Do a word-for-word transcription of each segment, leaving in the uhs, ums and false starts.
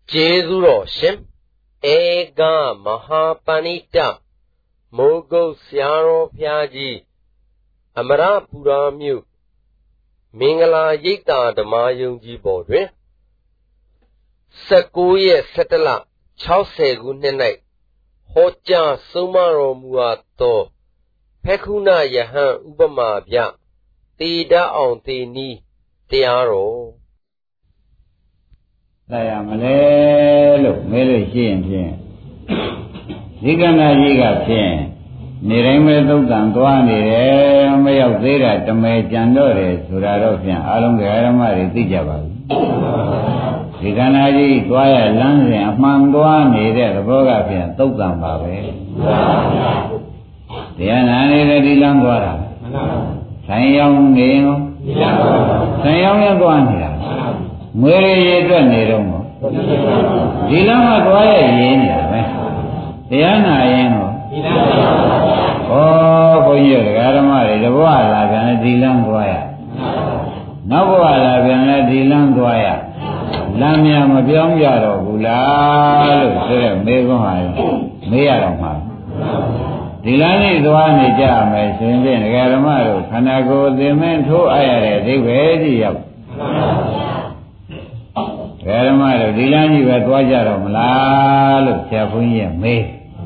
Jezuro Shim Ega Mahapanita Mogo Siaro Piaji Amara Puramu Mingala Yita the Mayunji Bodre Sakuye Setala Chause Gunenai Hoja Sumaro Muato Pekuna Yahan Ubama Bia Tida on Tini Tiaro Saya melelu melu sien sien. Jika najiga sien, nirai melukan tuan ni, meyau tera temai candore suraro sien, alung kerama riti jawab. Jika naji tuaya lang sien, amang tuan ni deh terboga sien, tukan bawe. Dia nani redi lang tuara. Sayang ni, sayang yang tuan ni. Mere ye twa neတော့moဒီလမ်းမှာသွားရရင်းနေတာပဲတရားနာရင်ဟောဩဘုန်းကြီးတို့ဓမ္မတွေတဘွားလာပြန်ဒီလမ်းသွားရနောက်ဘွားလာပြန်လဲဒီလမ်းသွားရလမ်းမြမပြောင်းကြတော့ဘူးလားလို့ဆိုတဲ့မေးခွန်းဟာမေးရတော့မှာဒီလမ်းလေးသွားနေကြမယ်ဆိုရင်ဓမ္မတို့ခန္ဓာကိုယ်သင်္မင်းထိုးအပ်ရတဲ့အဓိပ္ပာယ်ကြီးရောက်ဓမ္မတို့ဒီလမ်းကြီးပဲသွားကြတော့မလားလို့ဆရာဘုန်းကြီးကမေး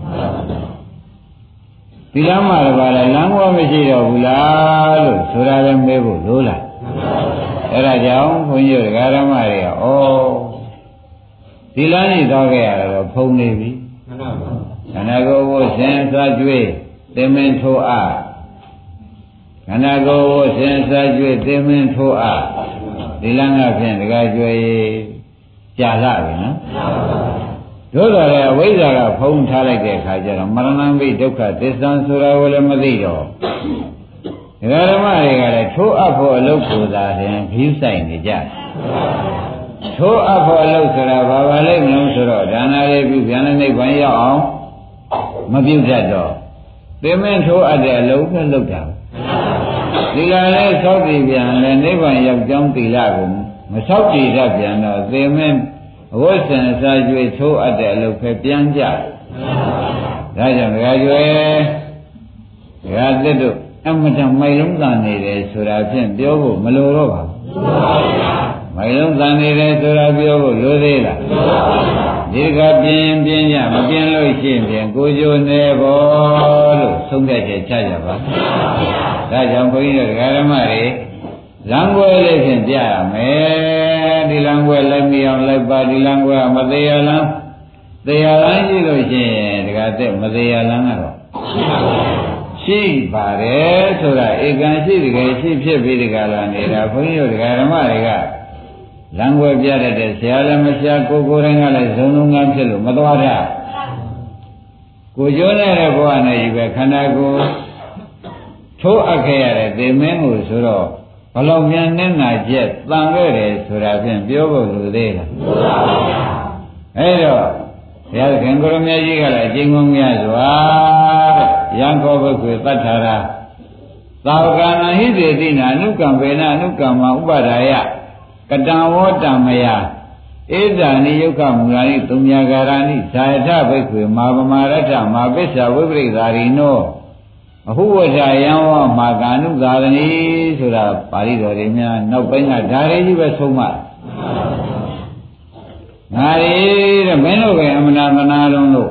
ဒီလမ်းမှာလည်းပါလဲလမ်းဘောမရှိတော့ဘူးလားလို့ဆိုတာလည်းမေးဖို့လိုလားအဲ့ဒါကြောင့်ဘုန်းကြီးတို့ဓမ္မတွေကဩဒီလမ်းကြီးသွားခဲ့ရတော့ဖုံနေပြီခန္ဓာကိုယ်ကိုစဉ်းစားကြွေးသင်္မင်းထိုးအားခန္ဓာကိုယ်ကိုစဉ်းစားကြွေးသင်္မင်းထိုးအားဒီလမ်းကဖြင့်တကားကြွေးကြာလာပြီနော်တို့တော်လည်းအဝိဇ္ဇာကဖုံးထားလိုက်တဲ့အခါကျတော့မရဏမိဒုက္ခသစ္စာဆိုတာကိုလည်းမသိတော့ဒကာဓမ္မတွေကလည်းထိုးအပ်ဖို့အလုပ်ကိုသာရင်ခီးဆိုင်နေကြထိုးအပ်ဖို့အလုပ်ဆိုတာဘာပါလဲမလို့ဆိုတော့ဒါနာလေးပြုပြန်တဲ့နိဗ္ဗာန်ရောက်အောင်မပြုတ်တတ်တော့သင်္မင်းထိုးအပ်တဲ့အလုပ်နဲ့လုပ်တာဒီလာလဲသောက်တည်ပြန်လဲနိဗ္ဗာန်ရောက်ကြောင်းသီလကိုမဆောက်တည်တတ်ပြန်တော့သင်္မင်းအဝိဇ္ဇန်စာကျွေးထိုးအပ်တဲ့အလုပ်ပဲပြန်ကြတယ်ဒါကြောင့်ဒကာကျွေးဒကာသစ်တို့အမတမိုင်လုံးသာနေတယ်ဆိုတာဖြင့်ပြောဖို့မလိုတော့ပါဘူးမိုင်လုံးသာနေတယ်ဆိုတာပြောဖို့လိုသေးလားဒီကပြင်းပြင်းကြမပြင်းလို့ရှိရင်ကိုကြိုနေဖို့လို့ဆုံးဖြတ်ချက်ချကြပါဒါကြောင့်ဘုန်းကြီးတို့ဒကာဓမ္မတွေလမ်းကွယ်လေးဖြင့်ပြရမယ်ဒီလမ်းကွယ်လိုက်မြအောင်လိုက်ပါဒီလမ်းကွယ်မသေးရလမ်းသေးရလမ်းရှိလို့ရှိရင်ဒကာသက်မသေးရလမ်းကတော့ရှိပါတယ်ဆိုတာဧကံရှိတကယ်ရှိဖြစ်ပြီးဒီကလာနေတာဘုန်းကြီးတို့ဒကာဓမ္မတွေကလမ်းကွယ်ပြတတ်တဲ့ဆရာလည်းမဆရာကိုကိုယ်တိုင်ကလည်းဇုံလုံးကန်းဖြစ်လို့မသွားတာကိုကျိုးနေတဲ့ဘဝနဲ့ကြီးပဲခန္ဓာကိုယ်ထိုးအပ်ခဲ့ရတဲ့သေမင်းကိုဆိုတော့ဘလောက်မြန်နဲ့နာကျက်တန်ခဲ့တယ်ဆိုတာဖြင့်ပြောဖို့လိုသေးလားမှန်ပါဗျာအဲ့တော့ဘုရားခင်ကိုရမကြီးကလည်းအကျဉ်းကုန်များစွာရံခောဘုခွေတတ်ထာရာသာဝကနာဟိသေတိနာအနုကံဝေနအနုကမ္မဥပါဒါယကတံဝောတံမယဧဇာနိယုခမူလာနိသုမြာကာရဏိဇာယထဘိက္ခွေမာပမာရထမာပစ္ဆဝိပရိသာရိနောအဟုဝထယံဝမာကာနုသာရဏီဆိုတာပါဠိတော်တွေများနောက်ပိုင်းကဓာရီကြီးပဲဆုံးမငါရီတဲ့မင်းတို့ကအမနာမနာလုံးလို့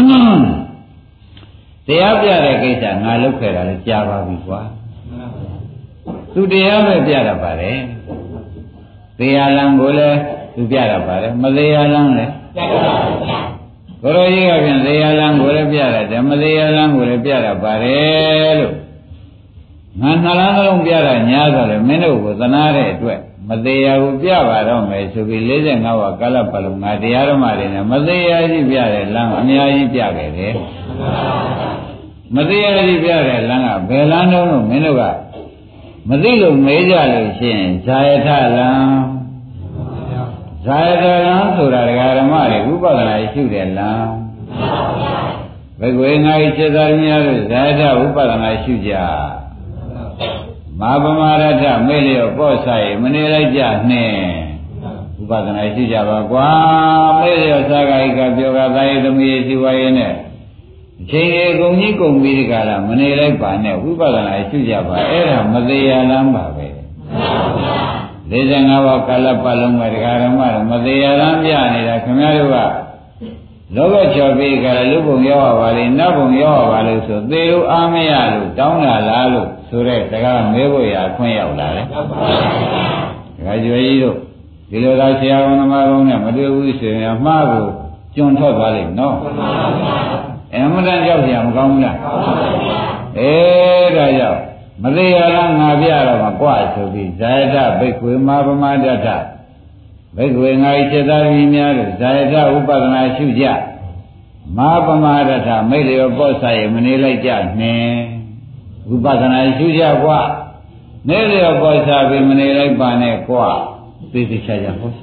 တရားပြတဲ့ကိစ္စငါလုပ်ခဲ့တာလည်းကြားပါပြီကွာသူတရားပဲပြတာပါလေတရားလမ်းကိုလည်းသူပြတာပါလေမတရားလမ်းလည်းပြတာပါဗျာကိုရောကြီးကပြန်တရားလမ်းကိုလည်းပြရတယ်မတရားလမ်းကိုလည်းပြတာပါတယ်လို့ငါနှလားနှလုံးပြတာညာဆိုတယ်မင်းတို့ကိုသနာတဲ့အတွက်မတရားကိုပြပါတော့မယ်ဆိုပြီး၄၅ဝါကာလပတ်လုံးငါတရားဓမ္မတွေနဲ့မတရားကြီးပြတဲ့လမ်းအများကြီးပြခဲ့တယ်မတရားကြီးပြတဲ့လမ်းကဘယ်လမ်းတော့လို့မင်းတို့ကမသိလို့မေးကြလို့ရှိရင်ဇာယထလမ်းဇာယထလမ်းဆိုတာဓမ္မတွေဥပဒနာရှိတဲ့လမ်းဘယ်ကွေငါ့ဤစေသားများတို့ဇာယထဥပဒနာရှိကြမာပမာရထမေ့လျော့ပေါ့ဆိုင်မနေလိုက်ကြနဲ့ဥပဒနာရှိကြပါကွာမေ့ရသာဂိကပြောကသာယသမီးရှိဝါရဲ့နဲ့အချိန်ကြီးကုန်ကြီးကုန်ပြီးဒီကလာမနေလိုက်ပါနဲ့ဝိပဿနာရှိကြပါအဲ့ဒါမသေးရလမ်းပါပဲလေးဆယ်ငါးပါးကာလပတ်လုံးမှာတရားဓမ္မတော့မသေးရလမ်းပြနေတာခင်ဗျားတို့ကလောကချော်ပြီးကြလူပုံရောက်ပါလေနတ်ပုံရောက်ပါလို့ဆိုသေလို့အားမရလို့တောင်းတာလားလို့ဆိုတဲ့စကားမဲဖို့ရခွင့်ရောက်လာတယ်။ဒါကြွယ်ကြီးတို့ဒီလိုသာဆရာဝန်သမားကောင်းနဲ့မတွေ့ဘူးဆိုရင်အမှားကိုကျွန်းထွက်သွားလိမ့်နော်။အမှန်တန်ကြောက်ကြမကောင်းဘူးလား။အေးဒါကြောင့်မသေးရလားငါပြတော့မကွဆိုပြီးဇာယတဘိက္ခွေမာပမဒတ္ထဘိက္ခွေငါဤစေတသမီးများတို့ဇာယတဥပဒနာရှုကြမာပမဒတ္ထမိတ်လျောပောဆိုင်မနေလိုက်ကြနဲ့ဥပဒနာရှုကြကွာနေလျောပောဆိုင်ပြီးမနေလိုက်ပါနဲ့ကွာသိသိချာချာဟုတ်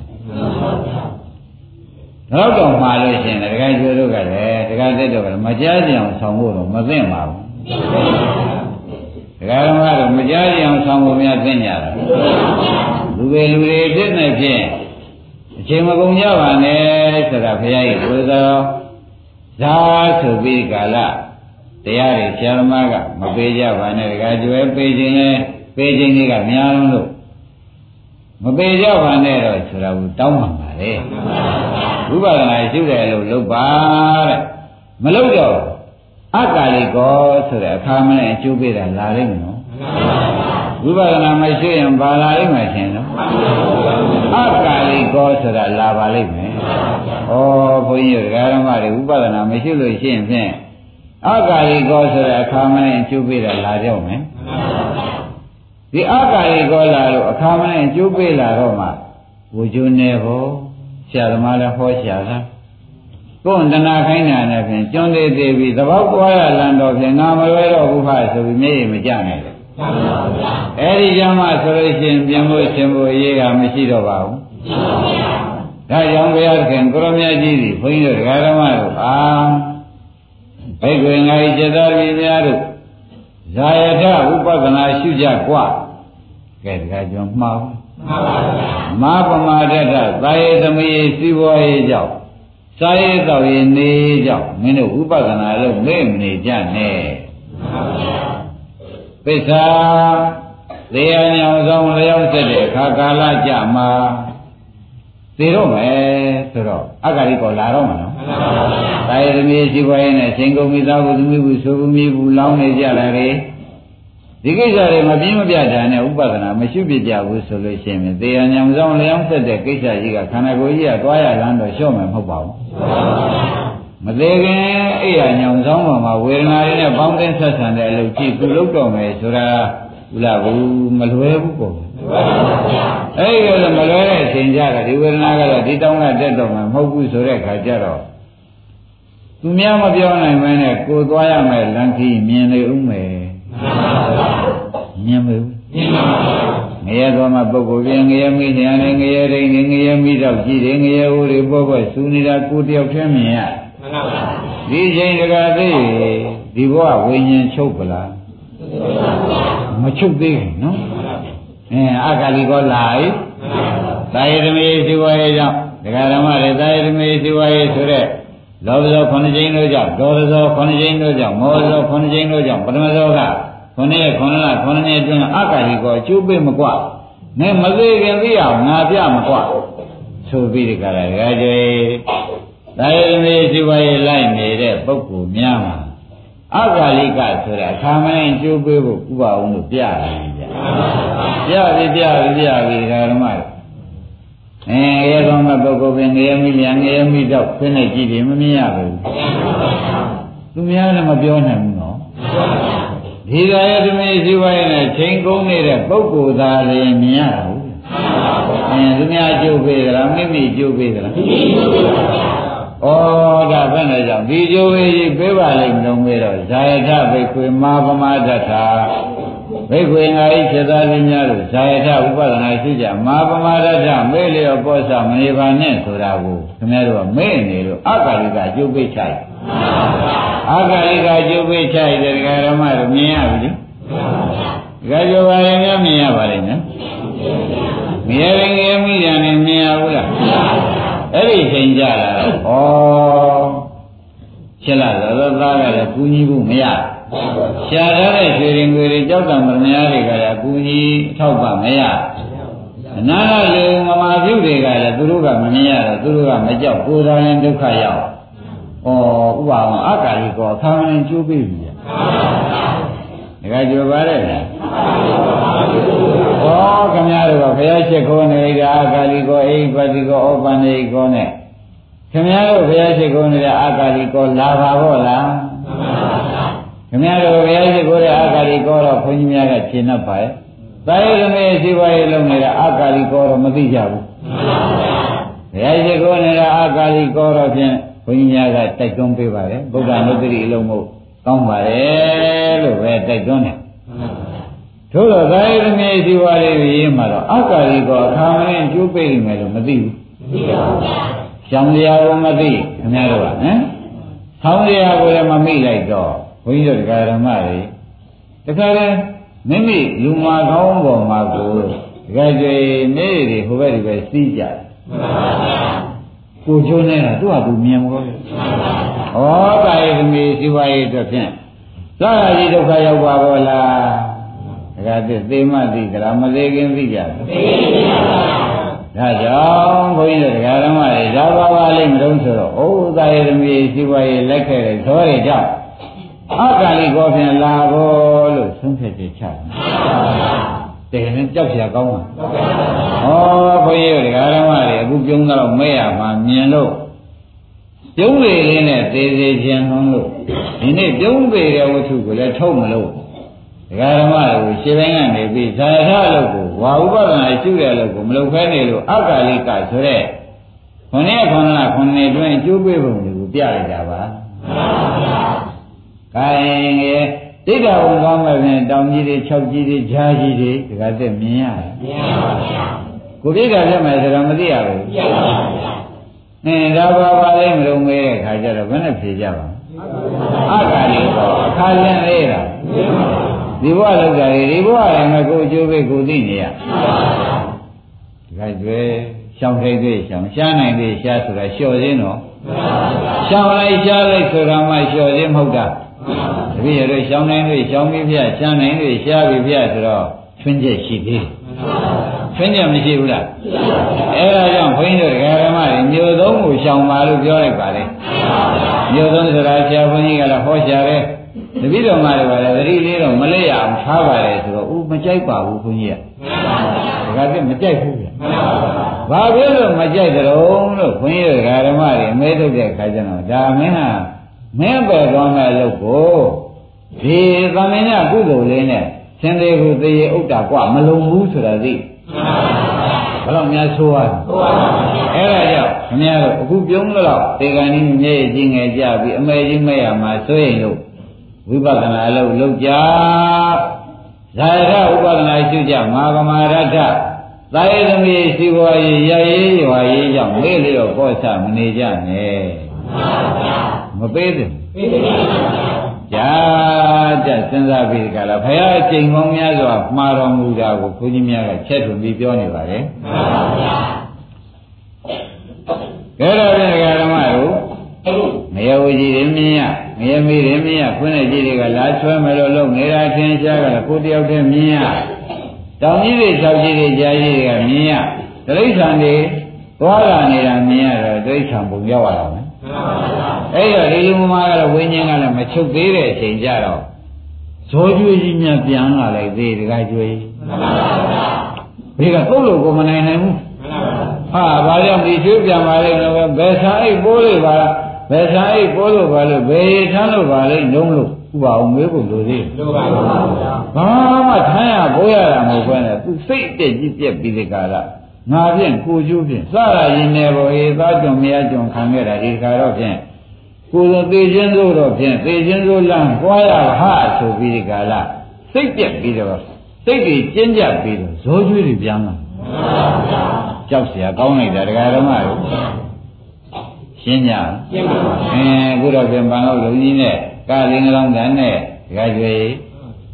တော့တော့မှာလို့ရှင်တခါကျွေးတို့ကလည်းတခါတက်တော့ကလည်းမကြားကြအောင်ဆောင်ဖို့တော့မသိပါဘူးဒကာဓမ္မတို့မကြားကြအောင်ဆောင်ဖို့များသိညာတာလူတွေလူတွေဖြစ်နေဖြင့်အချိန်မကုန်ကြပါနဲ့ဆိုတာဘုရားရဲ့ဘုရားဇာဆိုပြီးကာလတရားတွေဆရာသမားကမပေးကြပါနဲ့ဒကာကျွဲပေးခြင်းလဲပေးခြင်းတွေကများလုံးလို့မပေးကြပါနဲ့တော့ဆိုတာကိုတောင်းပန်ပါလေဝိပဿနာရှုတယ်လို့လုပ်ပါတဲ့မလုပ်တော့အကာလိကောဆိုတဲ့အခါမနဲ့အကျိုးပေးတာလာလိမ့်မယ်နော်ဝိပဿနာမရှိရင်ဘာလာလိမ့်မယ်ရှင်နော်အကာလိကောဆိုတာလာပါလိမ့်မယ်ဩဘုန်းကြီးဓမ္မတွေဝိပဿနာမရှိလို့ရှိရင်ဖြင့်အကာလိကောဆိုတဲ့အခါမနဲ့အကျိုးပေးတာလာကြောက်မယ်ဒီအကာလိကောလာလို့အခါမနဲ့အကျိုးပေးလာတော့မှဝိဇ္ဇုနေဟောဆရာသမားလည်းဟောရှာတာကိုယ်တဏှာခိုင်းတာနဲ့ဖြင့်ကျွန်းသေးသေးပြီးသဘောကွာရလန်တော့ဖြင့်ငါမလွဲတော့ဘူးဟာဆိုပြီးမျက်ရည်မကျနိုင်ဘူး။အဲဒီကြမှာဆိုလို့ရှိရင်ပြန်လို့ရှင်ဖို့အရေးကမရှိတော့ပါဘူး။ဒါကြောင့်ဘုရားသခင်ကိုရမကြီးကြီးဘုန်းကြီးတို့ဓမ္မတို့အာဘိက္ခွေငါဤစေတသမီးများတို့ဇာယထဥပဒနာရှုကြကွာ။ကဲဒါကြောင့်မှားပါမာပမာဒတ္ထသာယေသမီးစီးပွားရေးကြောင့်စာရေးတော်ရင်နေကြောင့်မင်းတို့ဥပဒနာလို့မေ့မနေကြနဲ့သစ္စာတရားညောင်ဆောင်လျောက်ဆက်တဲ့အခါကာလကြမှာသိတော့မယ်ဆိုတော့အဂါရိကောလာတော့မှာနော်သာယသမီးရှိပွားရင်နဲ့ရှင်ကုန်မိသားစုသမီးဘူးဆိုဘူးမိဘူးလောင်းနေကြတာလေဒီကိစ္စတွေမပြင်းမပြတာနဲ့ဥပဒနာမရှိပြကြဘူးဆိုလို့ရှိရင်တရားညောင်ဆောင်လျောက်ဆက်တဲ့ကိစ္စကြီးကခန္ဓာကိုယ်ကြီးကသွားရလမ်းတော့လျှော့မယ်မဟုတ်ပါဘူးမသေးခင်အဲ့ရညောင်ဆောင်ပေါ်မှာဝေဒနာတွေနဲ့ပေါင်းတင်ဆက်ဆံတဲ့အလုပ်ကြည့်သူလုပ်တော့မယ်ဆိုတာဘုလားဘူးမလွယ်ဘူးပေါ့အဲ့ဒီလိုမလွယ်တဲ့အချိန်ကြတာဒီဝေဒနာကတော့ဒီတောင်းကတက်တော့မှမဟုတ်ဘူးဆိုတဲ့ခါကျတော့သူများမပြောနိုင်မင်းနဲ့ကိုယ်သွားရမယ်လမ်းကြီးမြင်နေဦးမယ်မြင်မယ်မြင်ပါဘူးငရဲတော်မှာပုဂ္ဂိုလ်ပြင်ငရဲမိညာနဲ့ငရဲရင်းနဲ့ငရဲမိတော့ကြည့်တယ်ငရဲဦးတွေပေါ်ပေါ်စူနေတာကိုတယောက်တည်းမြင်ရဒီချိန်တကာသိဒီဘဝဝိညာဉ်ချုပ်ပလားမချုပ်သေးဘူးနော်အဲအကာလီကောလာ၏သာယသမီးစီဝါရေးကြောင့်ဒကာဓမ္မတွေသာယသမီးစီဝါရေးဆိုတဲ့လောဘဇောခုနှစ်ကျင်းတို့ကြောင့်ဒေါသဇောခုနှစ်ကျင်းတို့ကြောင့်မောဟဇောခုနှစ်ကျင်းတို့ကြောင့်ပထမဇောကခုနှစ်ရက်ခုနှစ်လခုနှစ်နှစ်အတွင်းအကာလီကောအကျိုးပေးမကွနဲ့မသေးခင်သိအောင်ငါပြမကွဆိုပြီးဒီကရဒကာကျေသာယသမီးစီဝါရေးလိုက်နေတဲ့ပုဂ္ဂိုလ်များမှာအကာလိကဆိုတဲ့အခါမင်းကျိုးပေးဖို့ဥပအောင်လို့ပြရတယ်ဗျာပြပြီပြပြီပြပြီဓမ္မအဲရဲကောင်းတဲ့ပုဂ္ဂိုလ်ပင်ငရဲမိမြန်ငရဲမိတော့ခင်းနေကြည့်တယ်မမြင်ရဘူးသူများလည်းမပြောနိုင်ဘူးနော်ဒီသာယသမီးစီဝါရေးနဲ့ချိန်ကုန်နေတဲ့ပုဂ္ဂိုလ်သားလည်းမြင်ရတာဘူးအဲသူများကျိုးပေးသလားမိမိကျိုးပေးသလားဩဒါဘယ်နဲ့ကြောင့်ဒီကျိုးကြီးပေးပါလိမ့်မလို့မေးတော့ဇာယထဘိက္ခွေမာပမဒတ္ထာဘိက္ခွေငါဤစေသာလေးများတို့ဇာယထဥပဒနာရှိကြမာပမဒတ္ထမေ့လျောပောစမနေပါနဲ့ဆိုတာကိုခင်ဗျားတို့ကမေ့နေလို့အကာလိကကျိုးပေးချိုက်အကာလိကကျိုးပေးချိုက်တဲ့ဓမ္မတို့မြင်ရပြီလေဒကာကျော်ပါရင်များမြင်ရပါလိမ့်နော်မရရင်ငယ်မိကြနဲ့မြင်ရဘူးလားအဲ့ဒီချိန်ကြလာတော့ဩချက်လာတော့သားကလည်းကူညီဖို့မရရှာထားတဲ့ရွှေရင်ငွေတွေကြောက်တံမရများတွေကလည်းကူညီအထောက်ပံ့မရအနာကလူမမာပြုတွေကလည်းသူတို့ကမမြင်ရတော့သူတို့ကမကြောက်ကိုယ်တော်ရင်ဒုက္ခရောက်ဩဥပအောင်အကာလီကောအခါမင်းကျိုးပြီဗျာဒါကကြွပါရဲ့လားဩခင်ဗျားတို့ကဘုရားရှိခိုးနေတာအကာလီကောအိပတိကောဩပန္နိကောနဲ့ခင်ဗျားတို့ဘုရားရှိခိုးနေတဲ့အကာလီကောလာပါဘောလားခင်ဗျားတို့ဘုရားရှိခိုးတဲ့အကာလီကောတော့ခွန်ကြီးများကရှင်း납ပါရဲ့သာယသမီးစီပွားရေးလုပ်နေတဲ့အကာလီကောတော့မသိကြဘူးဘုရားရှိခိုးနေတဲ့အကာလီကောတော့ဖြင့်ဘုန်းကြီးများကတိုက်တွန်းပေးပါတယ်ဗုဒ္ဓနုတ္တိအလုံးမို့ကောင်းပါတယ်လို့ပဲတိုက်တွန်းတယ်ထို့တော့သာယသမီးစီပွားရေးရေးမှာတော့အကာလီကောအခါမင်းကျိုးပေးနေမယ်လို့မသိဘူးမသိပါဘူးရှောင်းတရားကိုမသိခင်ဗျားတို့ကဟမ်ဆောင်းတရားကိုလည်းမမိလိုက်တော့ဘုန်းကြီးတို့တရားဓမ္မတွေတခါလဲမိမိလူမာကောင်းပေါ်မှာကိုတကယ်ကြွေနေတွေဟိုဘက်ဒီဘက်စီးကြတယ်ကိုကျိုးနေတာသူ့ဟာသူမြင်မလို့ဩကာယသမီးစီဝါရေးအတွက်ဖြင့်သာရကြီးဒုက္ခရောက်ပါဘောလားတခါတည်းသေမသိကြလားမသေးခင်သိကြတယ်သိပါဘူးဒါကြောင့်ဘုန်းကြီးတို့တရားဓမ္မတွေဒါပါပါလိမ့်မလို့ဆိုတော့ဩသာယသမီးစီဝါရေးလက်ခဲ့တဲ့သောတွေကြောင့်အကာလီကောဖြင့်လာဖို့လို့ဆုံးဖြတ်ချက်ချတယ်တကယ်နဲ့ကြောက်เสียကောင်းပါဩဘုန်းကြီးတို့တရားဓမ္မတွေအခုပြုံးတော့မဲ့ရမှာမြင်လို့ပြုံးလေလေးနဲ့သေသေးခြင်းလုံးလို့ဒီနေ့ပြုံးပေတဲ့ဝတ္ထုကိုလည်းထုတ်မလို့တရားဓမ္မတွေကိုရှင်းပိုင်းကနေပြီးဇာယထလို့ကိုဝါဥပဒနာရှုတဲ့လို့ကိုမလုပ်ခဲနေလို့အကာလိကဆိုတဲ့ခொနည်းခန္ဓာခொနည်းတွင်ကျိုးပေးပုံတွေကိုပြလိုက်တာပါခိုင်ရဲ့တိဋ္ဌဝံကောင်းမဲ့ဖြင့်တောင်ကြီးတွေ၆ကြီးတွေဂျားကြီးတွေဒီကသက်မြင်ရတယ်မြင်ပါဗျာကိုပြိတ္တာပြမယ်ဆိုတော့မသိရဘူးသိပါပါဗျာအင်းဒါပါပါလိမ့်မလို့မေးတဲ့ခါကျတော့ဘယ်နဲ့ဖြေကြပါအကာလီကောအခါလင်းလေးတာဒီဘဝလောက်ကြတယ်ဒီဘဝလည်းမကိုအကျိုးပဲကိုသိနေရဒီကကျွဲရှောင်းထိတ်သေးရှောင်းရှားနိုင်သေးရှားဆိုတာလျှော်ခြင်းတော့ရှောင်းလိုက်ရှားလိုက်ဆိုတာမှလျှော်ခြင်းမဟုတ်တာတပည့်ရတို့ရှောင်းနိုင်လို့ရှောင်းပြီးပြရှားနိုင်လို့ရှားပြီးပြဆိုတော့ထွင်းချက်ရှိသေးထွင်းချက်မရှိဘူးလားအဲဒါကြောင့်ဘုန်းကြီးတို့ဓမ္မတွေမျိုးသုံးကိုရှောင်ပါလို့ပြောလိုက်ပါလေမျိုးသုံးဆိုတာဆရာဘုန်းကြီးကလည်းဟောရှာတယ်တပည့်တော်မတွေပါလေသတိလေးတော့မလဲရအောင်ထားပါတယ်ဆိုတော့ဦးမကြိုက်ပါဘူးဘုန်းကြီးကဒါကမကြိုက်ဘူးဗျဘာဖြစ်လို့မကြိုက်ကြတော့လို့ဘုန်းကြီးတို့ဓမ္မတွေအမဲထုတ်တဲ့ခါကျတော့ဒါမင်းဟာမင်းပဲသွားမဲ့လို့ကိုဒီသမင်ညကုသိုလ်လေးနဲ့သင်သေးကိုသေရဥဒ္ဒါกว่าမလုံဘူးဆိုတာသိဘယ်တော့များဆိုးရအဲ့ဒါကြောင့်ခင်ဗျားတို့အခုပြုံးလို့တေကန်ကြီးမြဲကြီးငယ်ကြပြီးအမဲကြီးမဲ့ရမှာဆိုရင်လို့ဝိပဿနာအလုပ်လုပ်ကြဇာယဥပဒနာရှုကြမာဂမာရထသာယသမီးစီဝါရေးရရေးရွာရေးကြောင့်လေးလျော့ပေါ်ချမနေကြနဲ့မပေးသေးဘူးကြာကြစဉ်းစားပြီးကြလားဘုရားအချိန်ပေါင်းများစွာမှားတော်မူတာကိုဘုန်းကြီးများကချက်ထွန်ပြီးပြောနေပါတယ်မှန်ပါဗျာကဲတော့ဒီဓမ္မတို့ငရဝကြီးတွေမြင်ရငရမေးတွေမြင်ရခွင်းတဲ့ကြီးတွေကလာချွဲမယ်လို့လုပ်နေတာထင်ရှားကြတယ်ကိုတယောက်တည်းမြင်ရတောင်ကြီးတွေ၆ကြီးတွေကြာကြီးတွေကမြင်ရတိရစ္ဆာန်တွေသွားလာနေတာမြင်ရတော့တိရစ္ဆာန်ပုံရောက်ရတာမယ်အဲ့တော့ဒီလူမကတော့ဝိညာဉ်ကလည်းမချုပ်သေးတဲ့အချိန်ကြတော့ဇောကျွေးကြီးများပြန်လာလိုက်သေးတကကျွေးဘေးကပုတ်လို့ကိုမနိုင်နိုင်ဘူးဟာဘာကြောင့်ဒီကျွေးပြန်ပါလိမ့်လို့ဘယ်ဆာအိတ်ပိုးလို့ပါဘယ်ဆာအိတ်ပိုးလို့ပါလို့ဘယ်ထမ်းလို့ပါလိမ့်လုံးလို့ဥပအောင်မေးဖို့လိုသေးလိုပါဘူးဘာမှထမ်းရပိုးရတာမဟုတ်ဘဲနဲ့သူစိတ်တက်ကြီးပြက်ပြီးဒီကလာငါဖြင့်ကိုကျိုးဖြင့်စရရင်နေပေါ်အေးသားကြုံမရကြုံခံခဲ့တာဒီခါတော့ဖြင့်ကိုယ်တော်သေခြင်းသို့တော့ဖြင့်သေခြင်းသို့လမ်းပွားရဟာဆိုပြီးဒီကလာစိတ်ပြက်ပြီးတော့စိတ်တွေကျဉ်းကြပြီးတော့ဇောကျွေးတွေပြန်လာကြောက်เสียကောင်းလိုက်တာဒကာဓမ္မတို့ရှင်းကြရှင်းပါပါအင်းအခုတော့ပြန်ပန်လို့လုံကြီးနဲ့ကာလင်းကလောင်းတန်နဲ့ဒကာကျွေး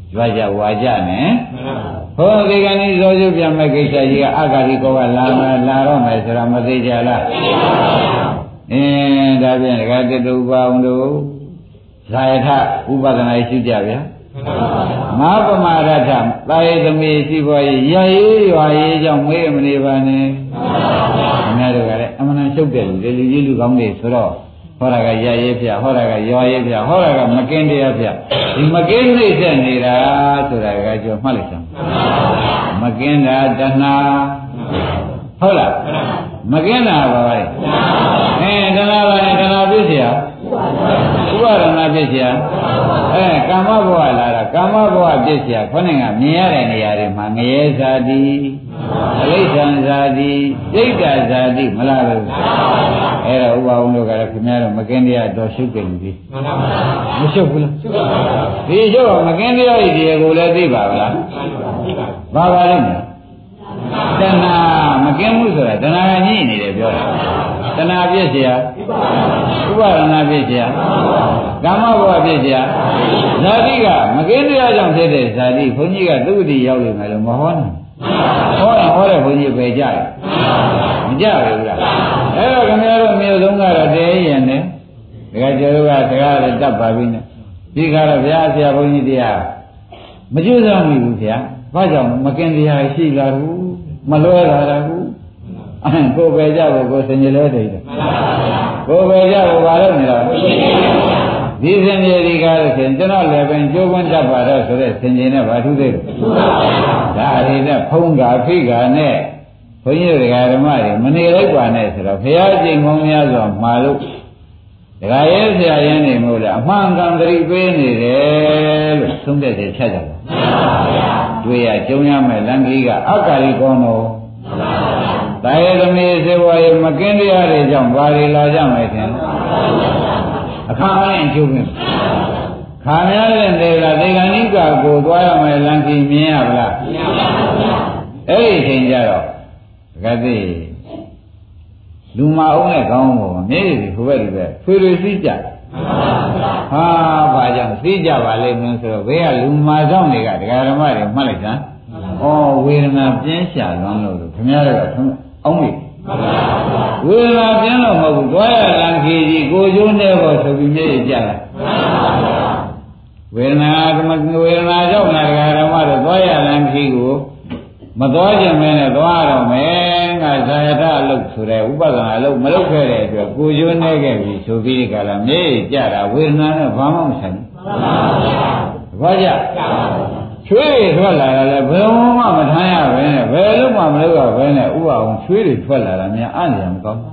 ကြွားကြဝါကြနဲ့ဟောဒီကနေ့ဇောကျပြန်မဲ့ကိစ္စကြီးကအဂါရီကောကလာလာတော့မယ်ဆိုတာမသိကြလားအင်းဒါပြန်ဒကာတတုပါအောင်တို့ဇာယထဥပဒနာရှိကြဗျာမဟာပမာရထသာယေသမီးရှိပေါ်ရရရေးရွာရေးကြောင့်မေးမနေပါနဲ့ခင်ဗျားတို့ကလည်းအမှန်တန်ရှုပ်တယ်လူလေလူကြီးလူကောင်းတွေဆိုတော့ဟောတာကရရေးပြဟောတာကရွာရေးပြဟောတာကမကင်းတရားပြဒီမကင်းနှိမ့်ဆက်နေတာဆိုတာကကြောမှတ်လိုက်စမ်းမကင်းတာတဏှာဟုတ်လားမကင်းတာပါပဲအဲတဏှာပါနဲ့တဏှာပြည့်เสียဥပါဒနာပြည့်เสียအဲကာမဘဝလာတာကာမဘဝပြည့်เสียခေါင်းကမြင်ရတဲ့နေရာတွေမှာငရဲဇာတိအလိစ္ဆန်ဇာတိစိတ်တဇာတိမလားလို့အဲ့တော့ဥပအောင်တို့ကလည်းခင်ဗျားတို့မကင်းတရားတော်ရှုပ်ကြပြီမရှုပ်ဘူးလားဒီရှုပ်မကင်းတရားဤဒီကိုလည်းသိပါဗလားဘာပါလိမ့်မယ်တဏှာမကင်းမှုဆိုတာတဏှာကညှိနေတယ်ပြောတာတဏှာပြည့်เสียဥပါဒနာပြည့်เสียကာမဘဝပြည့်เสียဇာတိကမကင်းတရားကြောင့်ဖြစ်တဲ့ဇာတိဘုန်းကြီးကသုတိရောက်လိမ့်မယ်လို့မဟောနိုင်ဟောရင်ဟောတဲ့ဘုန်းကြီးပဲကြတယ်မကြဘူးလားအဲ့တော့ခင်ဗျားတို့မျိုးဆုံးကတော့တဲရင်နဲ့ဒကာကျော်တို့ကစကားလည်းတတ်ပါပြီနဲ့ဒီခါတော့ဘုရားဆရာဘုန်းကြီးတရားမကျွတ်ဆောင်ဘူးဗျာဘာကြောင့်မကင်တရားရှိလာဘူးမလွဲလာတာဘူးကိုယ်ပဲကြဖို့ကိုယ်စင်ကြလဲတည်တယ်ကိုယ်ပဲကြဖို့ဘာလို့နေတော့ဒီစင်ကြီးဒီကားလို့ဆိုရင်ကျွန်တော်လည်းပင်ကြိုးဝန်းတတ်ပါတော့ဆိုတဲ့စင်ကြီးနဲ့ဘာထူးသေးလဲဒါရီနဲ့ဖုံးကဖိကနဲ့ဘုန်းကြီးတွေကဓမ္မတွေမနေလိုက်ပါနဲ့ဆိုတော့ဘုရားကျင့်ကောင်းများစွာမှာလို့ဒကာရဲဆရာရင်းနေမို့လားအမှန်ကန်သတိပေးနေတယ်လို့သုံးတဲ့ချက်ချက်ကြပါတွေ့ရကြုံရမယ်လမ်းကြီးကအက္ခရီကောင်းတော်တာယေသမီးစေဝါရေမကင်းတရားတွေကြောင့်ဘာတွေလာကြမယ်ထင်အခါနဲ့အကျိုးပဲခါများတဲ့နေတာဒေဂဏိကကိုသွားရမယ်လမ်းကြီးမြင်ရဗလားမြင်ပါဘူးအဲ့ဒီအချိန်ကျတော့တကယ်သိလူမအောင်နဲ့ကောင်းဖို့မြေကြီးဟိုဘက်ဒီဘက်ဖွေတွေစီးကြဟာဘာကြောင့်စီးကြပါလိမ့်မလို့ဆိုတော့ဘေးကလူမာဆောင်တွေကဒကာဓမ္မတွေမှတ်လိုက်စမ်းဩဝေဒနာပြင်းရှာလွန်းလို့ခင်ဗျားတို့ကအောင်းမိဝေဒနာပြင်းလို့မဟုတ်ဘူးတွားရလံခီကြီးကိုကျိုးနေဖို့ဆိုပြီးမြေကြီးကြလာဝေဒနာသမဝေဒနာကြောင့်ဒကာဓမ္မတို့တွားရလံခီကိုမသွားခြင်းမဲနဲ့သွားတော့မယ်ငါဇာယထအလုပ်ဆိုတဲ့ဥပဒနာအလုပ်မလုပ်ခဲ့တဲ့အတွက်ကိုကျိုးနေခဲ့ပြီဆိုပြီးဒီကလာမြေကြီးကြတာဝေဒနာနဲ့ဘာမှမဆိုင်ဘူးဘာကြချွေးတွေထွက်လာတာလည်းဘယ်မှမထမ်းရပဲနဲ့ဘယ်လို့မှမလုပ်ရပဲနဲ့ဥပအောင်ချွေးတွေထွက်လာတာများအံ့ရမကောင်း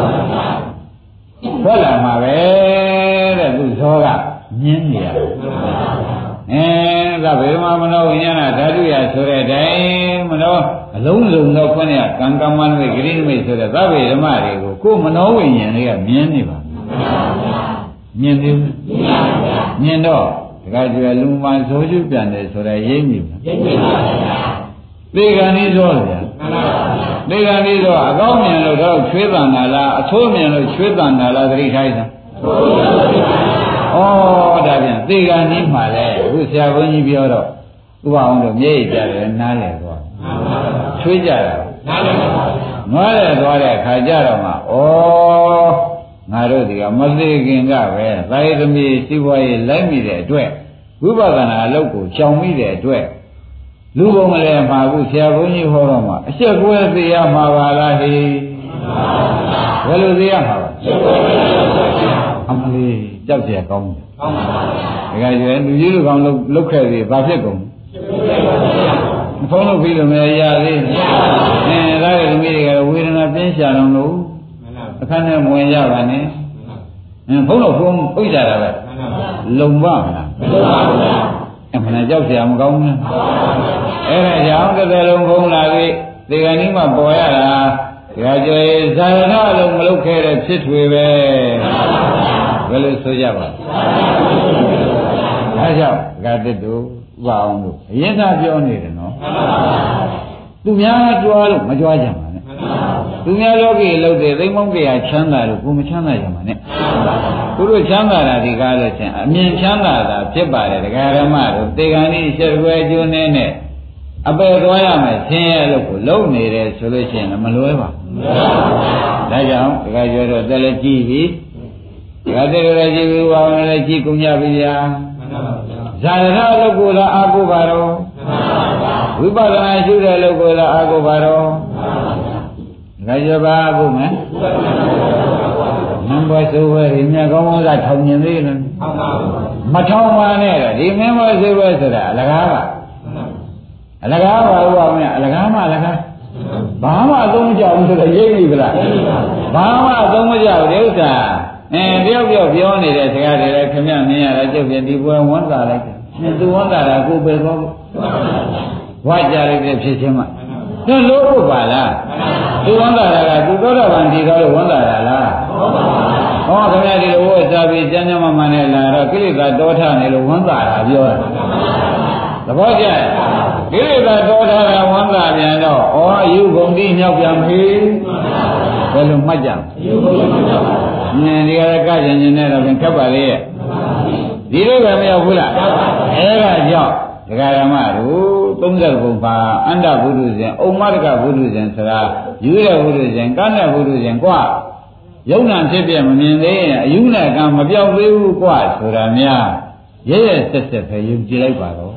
ထွက်လာမှာပဲတဲ့သူဇောကညင်းနေရတယ်အဲဒါဘယ်မှာမလို့ဝိညာဏဓာတုရဆိုတဲ့အတိုင်းမလို့အလုံးစုံတော့ခွနဲ့ကံကမ္မနမိတ်ဂရိနမိတ်ဆိုတဲ့သဗ္ဗေဓမ္မတွေကိုကိုယ်မနောဝိညာဉ်တွေကမြင်နေပါမြင်သေးဘူးမြင်တော့ဒကာကျွယ်လူမှန်ဆိုချုပ်ပြန်တယ်ဆိုတော့ရိပ်မိဘူးရိပ်မိပါဗျာသေကံဤဆိုဗျာသေကံဤဆိုအကောင်းမြင်လို့တော့ချွေးတန်တာလားအဆိုးမြင်လို့ချွေးတန်တာလားသတိထားတာဩဒါပြန်သေကံဤမှာလဲအခုဆရာဘုန်းကြီးပြောတော့ဥပအောင်လို့မြေကြီးကြတယ်နားလဲသွားချွေးကြတာနားလဲသွားငားလဲသွားတဲ့အခါကျတော့မှဩငါတို့ဒီကမသိခင်ကပဲသာယသမီးစီးပွားရေးလိုက်မိတဲ့အတွက်ဝိပဿနာအလုပ်ကိုရှောင်မိတဲ့အတွက်လူပုံမလဲမှာဘူးဆရာဘုန်းကြီးဟောတော့မှအချက်ကွဲသိရမှာပါလားဟိဘယ်လိုသိရမှာပါအမလေးကြောက်เสียကောင်းတယ်ကောင်းပါဘူးဒါကြွယ်လူကြီးလူကောင်လုတ်လုတ်ခဲ့ပြီဘာဖြစ်ကုန်မဖုံးလို့ပြီးလို့မရသေးဘူးအဲသာယသမီးတွေကဝေဒနာပြင်းရှာတော့လို့အခန်းထဲမဝင်ရပါနဲ့အင်းဘုန်းတော်ဘုန်းပြကြတာပဲလုံပါမလားလုံပါဘူးအမှန်ကြောက်เสียမကောင်းဘူးအဲ့ဒါကြောင့်တစ်သက်လုံးဘုန်းလာပြီးဒီကနေ့မှပေါ်ရတာဒါကြွယ်ဇာရဏအလုံးမလုပ်ခဲ့တဲ့ဖြစ်ထွေပဲဘယ်လိုဆိုကြပါအဲကြောင့်ဂါတစ်တို့ဥပအောင်တို့အရင်ကပြောနေတယ်နော်သူများကြွားလို့မကြွားကြပါနဲ့သူများလောကီလောက်တဲ့သိမ့်မောင်းကြရချမ်းသာလို့ကိုမချမ်းသာကြမှာနဲ့သူတို့ချမ်းသာတာဒီကားလို့ချင်းအမြင်ချမ်းသာတာဖြစ်ပါတယ်တရားဓမ္မတို့တေဂန်ဤရှက်ွယ်ကျိုးနေနဲ့အပယ်သွားရမယ်ဆင်းရဲလို့ကိုလုံနေတယ်ဆိုလို့ရှိရင်မလွဲပါဘူးဒါကြောင့်တရားကျော်တော့တက်လက်ကြည့်ပြီတရားတက်လက်ကြည့်ပြီးဘာဝင်လဲကြည့်ကုန်ကြပြီဗျာဇာရဏလို့ကိုလာအာကိုပါတော့ဝိပဿနာရှုတဲ့လို့ကိုလာအာကိုပါတော့ဒါကြပါဘူးမယ်နံပါတ်ဆိုဝဲဒီမြတ်ကောင်းကောင်းကထောင်မြင်သေးတယ်မထောင်ပါနဲ့တော့ဒီမင်းမဆိုဝဲဆိုတာအလကားပါအလကားပါဘူးအောင်နဲ့အလကားမှအလကားဘာမှအသုံးမကျဘူးဆိုတော့ရိပ်ပြီဗလားဘာမှအသုံးမကျဘူးဒီဥစ္စာအဲတယောက်တယောက်ပြောနေတဲ့စကားတွေလည်းခင်ဗျမြင်ရတာကျုပ်ပြန်ဒီပွဲဝန်းတာလိုက်တယ်သူဝန်းတာကကိုယ်ပဲတော့ဝါကြလိုက်တဲ့ဖြစ်ချင်းမှသူလို့ဖို့ပါလားသူဝန်းတာကသူသောတာပန်ဒီတော်လို့ဝန်းတာလားဟောခင်ဗျဒီလိုဝတ်စားပြီးကျမ်းကျမ်းမှမှနဲ့လာတော့ကိလေသာတောထနေလို့ဝန်းတာတာပြောတာသဘောကျကိလေသာတောထတာဝန်းတာပြန်တော့ဩအယူဂုံတိမြောက်ပြန်ပြီဘယ်လိုမှတ်ကြအယူဂုံတိမြောက်နင်ဒီကရကကျင်ကျင်နဲ့တော့ခက်ပါလေရဲ့ဒီလိုပဲမရောက်ဘူးလားအဲဒါကြောင့်ဒကာရမတို့သုံးဆယ်ဘုံပါအန္တဘုဒ္ဓဇင်ဩမရကဘုဒ္ဓဇင်ဆိုတာယူရဘုဒ္ဓဇင်ကဏ္ဍဘုဒ္ဓဇင်กว่าယုံနာဖြစ်ပြမမြင်သေးရင်အယူနဲ့ကံမပြောက်သေးဘူးกว่าဆိုတာများရဲရဲဆက်ဆက်ပဲယုံကြည်လိုက်ပါတော့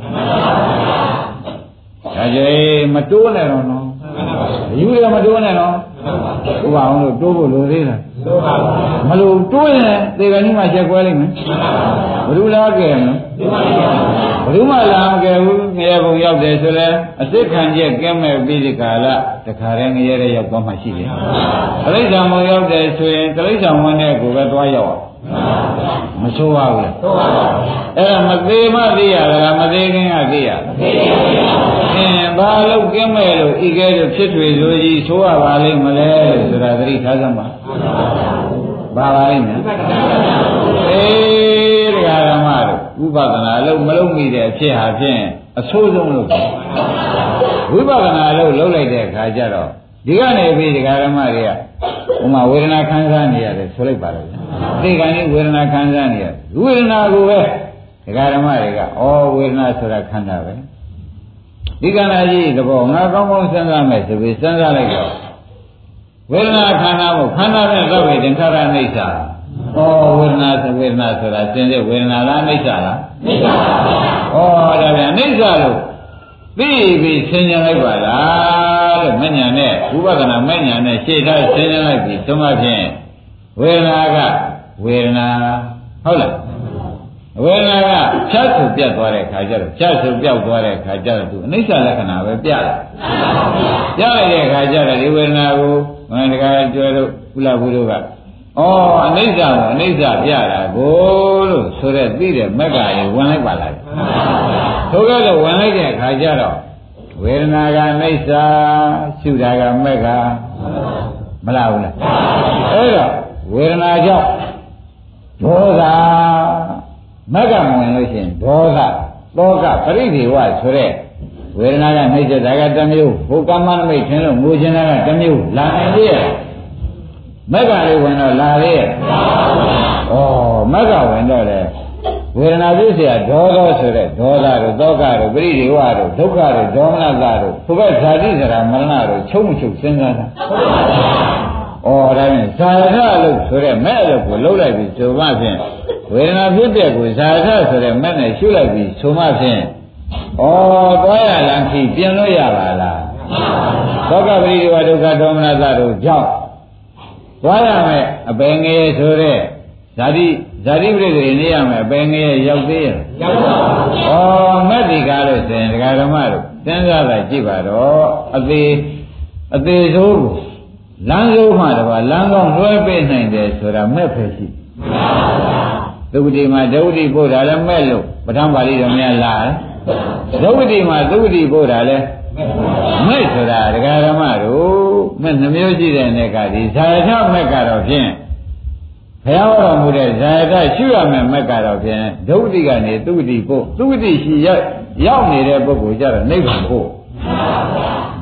ဒါကြွေမတိုးနဲ့တော့နော်အယူရမတိုးနဲ့နော်ဥပအောင်လို့တိုးဖို့လိုသေးလားမလို့တိုးရင်သေကနေ့မှချက်ကွဲလိုက်မယ်ဘယ်လိုလားကြဲမလဲဘယ်သူမှလာမကြဘူးငရဲဘုံရောက်တယ်ဆိုလဲအစစ်ခံကျက်ကဲမဲ့ပြီးဒီကာလတခါတည်းငရဲတဲ့ရောက်သွားမှရှိတယ်တိရစ္ဆာန်ဘုံရောက်တယ်ဆိုရင်တိရစ္ဆာန်ဝင်တဲ့ကိုပဲသွားရောက်မဆိုးပါဘူးလားဆိုးပါပါအဲ့ဒါမသေးမသိရတာမသေးခင်ကသိရသိပါဘူးအင်းဘာလို့ကင်းမဲ့လို့ဤကဲလို့ဖြစ်ထွေဆိုကြီးဆိုးရပါလိမ့်မလဲဆိုတာသတိထားစမ်းပါဘာပါလိမ့်မယ်အေးတရားဓမ္မတို့ဥပဒနာလို့မလုံးမိတဲ့အဖြစ်ဟာဖြင့်အဆိုးဆုံးလို့ဝိပဿနာလို့လုံးလိုက်တဲ့အခါကျတော့ဒီကနေပြီးတရားဓမ္မတွေကဥမာဝေဒနာခံစားနေရတယ်ဆိုလိုက်ပါတော့သိကံကြီးဝေဒနာခံစားနေရဝေဒနာကိုပဲတရားဓမ္မတွေကဩဝေဒနာဆိုတာခန္ဓာပဲဒီခန္ဓာကြီးသဘောငါကောင်းကောင်းစဉ်းစားမယ်ဆိုပြီးစဉ်းစားလိုက်တော့ဝေဒနာခန္ဓာကိုခန္ဓာနဲ့သဗ္ဗေသင်္ခါရအိဋ္ဌာဩဝေဒနာဆိုဝေဒနာဆိုတာသင်တဲ့ဝေဒနာလားအိဋ္ဌာလားအိဋ္ဌာပါဗျာဩဒါပြန်အိဋ္ဌာလို့ပြီးပြီးဆင်ញံလိုက်ပါလားလို့မဉ္ဇဏ်နဲ့ဥပဒနာမဉ္ဇဏ်နဲ့ရှေ့ထားဆင်ញံလိုက်ပြီးသုံးပါဖြင့်ဝေဒနာကဝေဒနာဟုတ်လားဝေဒနာကဖြတ်ဆိုပြတ်သွားတဲ့ခါကျတော့ဖြတ်ဆိုပြောက်သွားတဲ့ခါကျတော့သူအနိစ္စလက္ခဏာပဲပြတယ်ပြလိုက်တဲ့ခါကျတော့ဒီဝေဒနာကိုငါတကားကျွဲတို့ကုလဘုတို့ကဩအနိစ္စကိုအနိစ္စပြတာကိုလို့ဆိုတဲ့သိတဲ့မက္ခရေဝင်လိုက်ပါလားထိုကဲ့လို့ဝင်လိုက်တဲ့ခါကျတော့ဝေဒနာကအနိစ္စရှုတာကမက္ခမလားဘူးလားအဲ့တော့ဝေဒနာကြောင့်ဒေါသမက္ခမဝင်လို့ရှိရင်ဒေါသတောကပရိဒေဝဆိုတဲ့ဝေဒနာကနှိစ္စတာကတစ်မျိုးဘုကမ္မနမိတ်ထင်လို့ငိုချင်တာကတစ်မျိုးလာနေသေးရဲ့မက္ခလေးဝင်တော့လာသေးရဲ့ဩမက္ခဝင်တော့လေဝေဒနာဖြစ်เสียဒေါသောဆိုတဲ့ဒေါသတို့တောကတို့ပရိဒေဝတို့ဒုက္ခတို့ဒေါမနတာတို့ဘုဘဇာတိစရာမရဏတို့ချုံမချုပ်စဉ်းစားတာဩဒါဖြင့်ဇာထလို့ဆိုတဲ့မဲ့လို့ကိုလှုပ်လိုက်ပြီးဆိုမှဖြင့်ဝေဒနာဖြစ်တဲ့ကိုဇာထဆိုတဲ့မဲ့နဲ့ရှုလိုက်ပြီးဆိုမှဖြင့်ဩသွားရလမ်းခီပြင်လို့ရပါလားသောကပရိဒေဝဒုက္ခဒေါမနတာတို့ကြောင့်သွားရမယ်အပင်ငယ်ဆိုတဲ့ဇာတိဇာတိပရိသေနေရမယ်အပင်ငယ်ရောက်သေးရဲ့ရောက်ပါဘူးဩမက်ဒီကားလို့ဆိုရင်ဒကာဓမ္မတို့စဉ်းစားလိုက်ကြည့်ပါတော့အသေးအသေးဆိုးကိုလမ်းစိုးမှတော့လမ်းကောင်းလွှဲပေးနိုင်တယ်ဆိုတာမဲ့ပဲရှိသုဂတိမှာဒုဝတိပို့တာလည်းမဲ့လို့ပဋ္ဌာန်းပါဠိတော်များလာတယ်ဒုဝတိမှာသုဂတိပို့တာလည်းမဲ့ဆိုတာဒကာဓမ္မတို့မဲ့နှမျိုးရှိတဲ့နဲ့ကဒီဇာယထမဲ့ကတော့ဖြင့်ဘုရားဟောတော်မူတဲ့ဇာယထရှုရမယ်မဲ့ကတော့ဖြင့်ဒုဝတိကနေသုဂတိပို့သုဂတိရှိရောက်ရောက်နေတဲ့ပုဂ္ဂိုလ်ကြတော့နိဗ္ဗာန်ပို့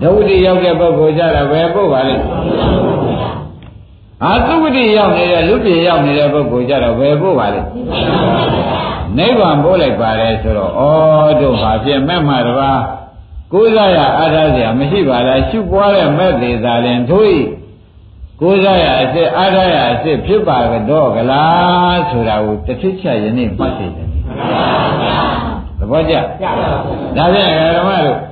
ဒုဝတိရောက်တဲ့ပုဂ္ဂိုလ်ကြတာဘယ်ပို့ပါလိမ့်အာသုဝတိရောက်နေတဲ့လူပြေရောက်နေတဲ့ပုဂ္ဂိုလ်ကြတော့ဘယ်ပို့ပါလိမ့်နိဗ္ဗာန်ပို့လိုက်ပါတယ်ဆိုတော့ဩတို့ဟာဖြင့်မဲ့မှာတပါးကိုးစားရအားထားเสียမရှိပါလားရှုပွားတဲ့မဲ့သေးသာရင်တို့ဤကိုးစားရအစ်စ်အားထားရအစ်စ်ဖြစ်ပါတော့ကလားဆိုတာကိုတစ်ထစ်ချက်ယနေ့မှတ်သိတယ်သဘောကျဒါဖြင့်ဓမ္မတို့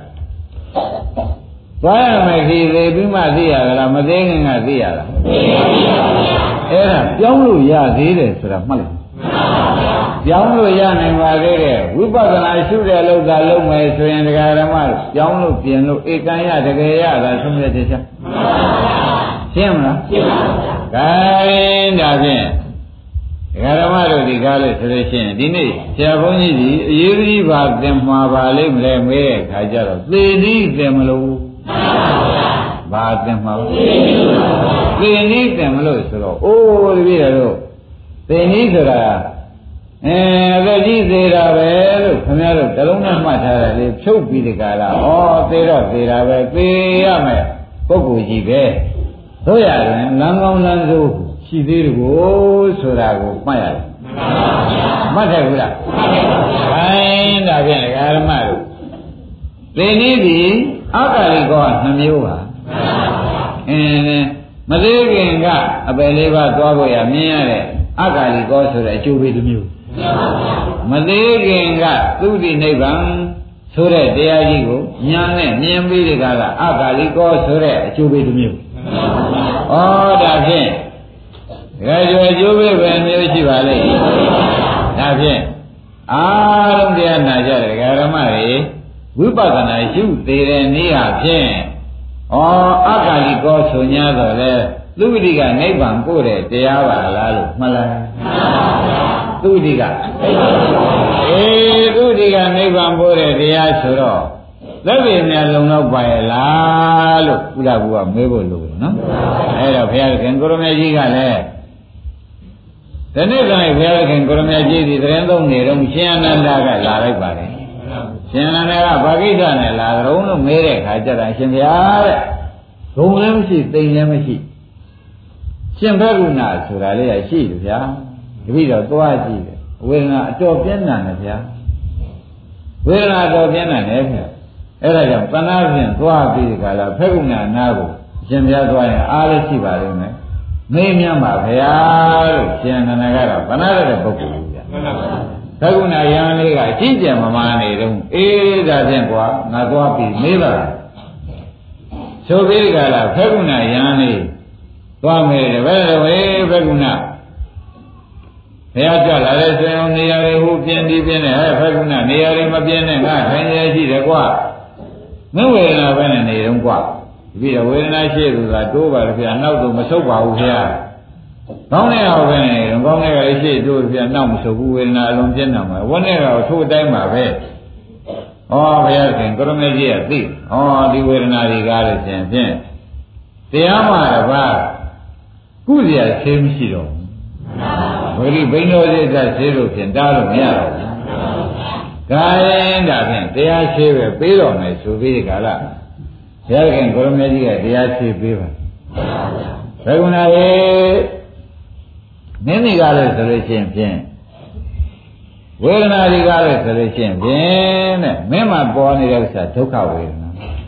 သွားရမယ်ခီသေးပြီးမှသိရလားမသိခင်ကသိရလားအဲ့ဒါပြောင်းလို့ရသေးတယ်ဆိုတာမှတ်လိုက်ပြောင်းလို့ရနိုင်ပါသေးတယ်ဝိပဿနာရှုတဲ့လောက်သာလုံးမယ်ဆိုရင်ဒကာဓမ္မတို့ပြောင်းလို့ပြင်လို့ဧကံရတကယ်ရတာသုံးရတဲ့ချက်ရှင်းမလားရှင်းပါပါ gain ဒါဖြင့်ဒကာဓမ္မတို့ဒီကားလို့ဆိုလို့ရှိရင်ဒီနေ့ဆရာဘုန်းကြီးဒီအရေးကြီးပါသင်မှာပါလိမ့်မလဲမေးတဲ့ခါကျတော့သေတိသင်မလို့ဘာသင်မှာသေနိသင်မလို့ဆိုတော့အိုးတပည့်တော်သေနိဆိုတာအဲအသက်ကြီးသေးတာပဲလို့ခင်ဗျားတို့တလုံးနဲ့မှတ်ထားတယ်လေဖြုတ်ပြီးဒီကလာဩသေတော့သေတာပဲသေရမယ်ပုဂ္ဂိုလ်ကြီးပဲတို့ရတယ်လမ်းကောင်းလမ်းဆိုးရှိသေးတယ်ကိုဆိုတာကိုမှတ်ရတယ်မှတ်တယ်ဘူးလားမှတ်တယ်ပါဘူးခိုင်းဒါဖြင့်ဓမ္မတို့သေနည်းဒီအကာလိကောနှမျိုးပါအင်းမသေးခင်ကအပယ်လေးပါးသွားဖို့ရမြင်ရတဲ့အကာလိကောဆိုတဲ့အကျိုးပေးတစ်မျိုးမသေးခင်ကသုတိနိဗ္ဗာန်ဆိုတဲ့တရားကြီးကိုညာနဲ့မြင်ပြီးဒီကလာအကာလိကောဆိုတဲ့အကျိုးပေးတစ်မျိုးဩဒါဖြင့်တကယ်ကျွယ်ကျိုးပေးပဲမျိုးရှိပါလိမ့်ဒါဖြင့်အားလုံးတရားနာကြတဲ့ဓမ္မတွေဝိပဿနာရှုသေးတဲ့နည်းအားဖြင့်ဩအကာလိကောဆို냐တော့လေသုတိကနိဗ္ဗာန်ပို့တဲ့တရားပါလားလို့မှတ်လိုက်သုတိကအေးသုတိကနိဗ္ဗာန်ပို့တဲ့တရားဆိုတော့သက်ပေများလုံတော့ပါရဲ့လားလို့ကုလကူကမေးဖို့လိုတယ်နော်အဲ့တော့ဘုရားခင်ကိုရမေကြီးကလည်းဒီနေ့ကလည်းဘုရားခင်ကိုရမေကြီးဒီသတင်းသုံးနေတော့ရှင်အနန္ဒာကလာလိုက်ပါတယ်ရှင်အနန္ဒာကဘာကိစ္စနဲ့လာကြုံလို့မေးတဲ့အခါကျတော့ရှင်ဘုရားတဲ့ဂုံလည်းမရှိသိမ်လည်းမရှိရှင်ဘဂုဏဆိုတာလေးရရှိတယ်ဗျာတပည့်တော်သွားကြည့်တယ်ဝေဒနာအတော်ပြင်းထန်တယ်ဗျာဝေဒနာအတော်ပြင်းထန်တယ်ဗျာအဲ့ဒါကြောင့်တဏှာဖြင့်သွားပြီးဒီကလာဘဂုဏနာကိုရှင်ဘုရားသွားရင်အားလည်းရှိပါလိမ့်မယ်မေးမြန်းပါဗျာလို့ရှင်အနန္ဒာကတော့တဏှာတဲ့ပုဂ္ဂိုလ်ဗျာဘဂုဏယံလေးကအချင်းကျင်မမာနေတော့အေးဒါဖြင့်ကွာငါသွားပြီးမေးပါဆိုပြီးဒီကလာဘဂုဏယံလေးသွားမယ်တပည့်တော်ဝေဘဂုဏဘုရားကြလာတဲ့ဆွေအောင်နေရာတွေဟိုပြင်းပြီးပြင်းနေဟဲ့ဘဂုဏနေရာတွေမပြင်းနဲ့ငါထိုင်ရရှိတယ်ကွာမဝေဒနာပဲနဲ့နေတော့ကွာဒီပြီးတော့ဝေဒနာရှိသူကတိုးပါလေဗျာနောက်တော့မဆုတ်ပါဘူးဗျာကောင်းတဲ့အောင်ပဲနေတော့ကောင်းတဲ့ကလေးရှိတိုးဗျာနောက်မဆုတ်ဘူးဝေဒနာအလုံးပြင်းနေမှာဝန်းတဲ့ကတော့ထိုးတိုင်းမှာပဲဩဘုရားခင်ကိုရမေကြီးကသိဩဒီဝေဒနာတွေကားလို့ရှင်ဖြင့်တရားမှာတပါးကုသရာဆေးမရှိတော့ဘူးဘယ်လိုဘိန်းတော်စိတ်ကဆေးလို့ဖြင့်တားလို့မရတော့ဘူး။ဒါရင်ဒါဖြင့်တရားဆေးပဲပေးတော်မယ်ဆိုပြီးဒီကလာဘုရားခင်ကိုရမေကြီးကတရားဆေးပေးပါဘယ်ကုဏရေမင်းမိကားလို့ဆိုလို့ရှိရင်ဖြင့်ဝေဒနာတွေကားလို့ဆိုလို့ရှိရင်ဖြင့်တဲ့မင်းမှာပေါ်နေတဲ့ဥစ္စာဒုက္ခဝေဒနာ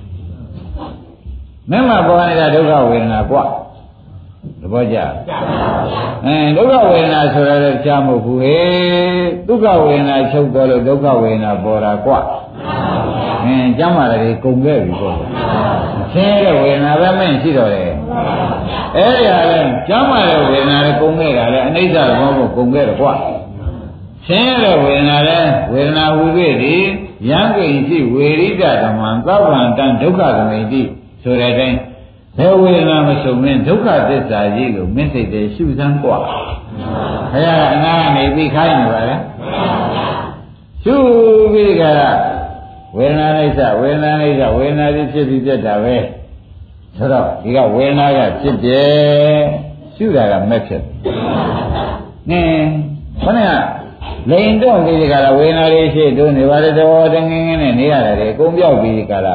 မင်းမှာပေါ်နေတာဒုက္ခဝေဒနာกว่าသဘောကျအဲဒုက္ခဝေဒနာဆိုရတဲ့ကြားမဟုတ်ဘူးဟေးဒုက္ခဝေဒနာချုပ်တော်လို့ဒုက္ခဝေဒနာပေါ်တာกว่าအင်းကျမ်းမာတယ်ကုန်ခဲ့ပြီပေါ့ဆင်းရဲဝေဒနာပဲမင်းရှိတော့တယ်အဲ့ဒီဟာလဲကျမ်းမာတဲ့ဝေဒနာလည်းကုန်ခဲ့တာလဲအနိစ္စသဘောကိုကုန်ခဲ့တယ်กว่าဆင်းရဲတဲ့ဝေဒနာလဲဝေဒနာဝိသေတိယံကိဉ္စီဝေရိတဓမ္မံသဗ္ဗံတံဒုက္ခသမိတိဆိုတဲ့အတိုင်းဘယ်ဝေဒနာမဆုံးမင်းဒုက္ခသစ္စာကြီးကိုမင်းစိတ်တည်းရှုစမ်းกว่าဘုရားအနာကနေပြီးခိုင်းနေပါလေရှုပြီးကြတာဝေဒနာအိဋ္ဌဝေဒနာအိဋ္ဌဝေဒနာကြီးဖြစ်ပြီးပြတ်တာပဲဆိုတော့ဒီကဝေဒနာကဖြစ်တယ်ရှုတာကမဲ့ဖြစ်နင်းခဏလိန်တော့ဒီကလာဝေဒနာလေးရှိတွန်းနေပါလေတော့တငင်းငင်းနဲ့နေရတယ်အကုန်ပြောက်ပြီးဒီကလာ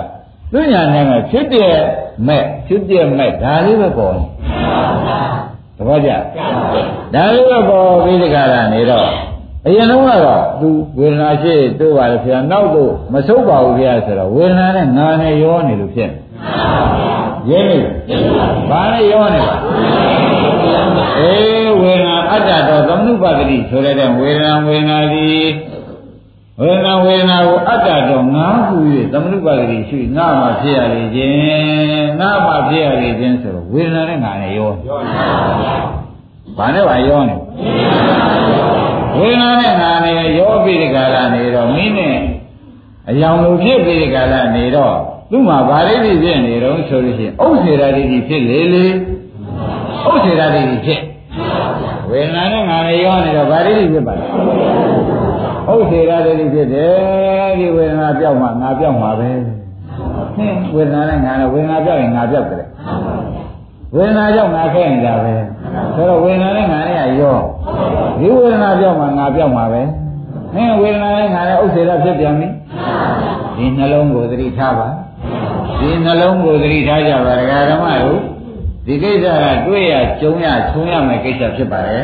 သူညာနဲ့ကဖြစ်တဲ့မဲ့ဖြစ်တဲ့မဲ့ဒါလေးပဲပေါ်နေသဘောကျဒါလေးပဲပေါ်ပြီးဒီကရနေတော့အရင်တော့ကတော့သူဝေဒနာရှိတို့ပါလေဆရာနောက်တော့မဆုပ်ပါဘူးဗျာဆိုတော့ဝေဒနာနဲ့ငါနဲ့ရောနေလို့ဖြစ်နေရင်းနေဘာနဲ့ရောနေပါအေးဝေဒနာအတ္တတော်သမနုပါဒတိဆိုတဲ့ဝေဒနာဝေဒနာဒီဝေဒနာဝေဒနာကိုအတ္တတော်ငါးခု၍သမနုပါဒတိရှိငါမှဖြစ်ရလေခြင်းငါမှဖြစ်ရလေခြင်းဆိုတော့ဝေဒနာနဲ့ငါနဲ့ရောဘာနဲ့ပါရောနေဝေဒနာနဲ့ငါနဲ့ရောပြီးဒီကရနေတော့မင်းနဲ့အယောင်လိုဖြစ်ပြီးဒီကရနေတော့သူ့မှာဗာရိတိဖြစ်နေတော့ဆိုလို့ရှိရင်ဥစ္စေရာတိဖြစ်လေလေဥစ္စေရာတိဖြစ်ဝေဒနာနဲ့ငါနဲ့ရောနေတော့ဗာရိတိဖြစ်ပါလားဥစ္စေရာတိဖြစ်တယ်ဒီဝေဒနာပြောက်မှငါပြောက်မှာပဲဟင်းဝေဒနာနဲ့ငါနဲ့ဝေဒနာပြောက်ရင်ငါပြောက်တယ်ဝေဒနာကြောင့်ငါခဲနေတာပဲဆိုတော့ဝေဒနာနဲ့ငါနဲ့ရောဒီဝေဒနာပြောက်မှငါပြောက်မှာပဲဟင်းဝေဒနာနဲ့ငါနဲ့ဥစ္စေရာဖြစ်ပြန်ပြီဒီနှလုံးကိုသတိထားပါဒီနှလုံးကိုသတိထားကြပါဒကာဓမ္မတို့ဒီကိစ္စကတွေ့ရကြုံရဆုံရမယ်ကိစ္စဖြစ်ပါတယ်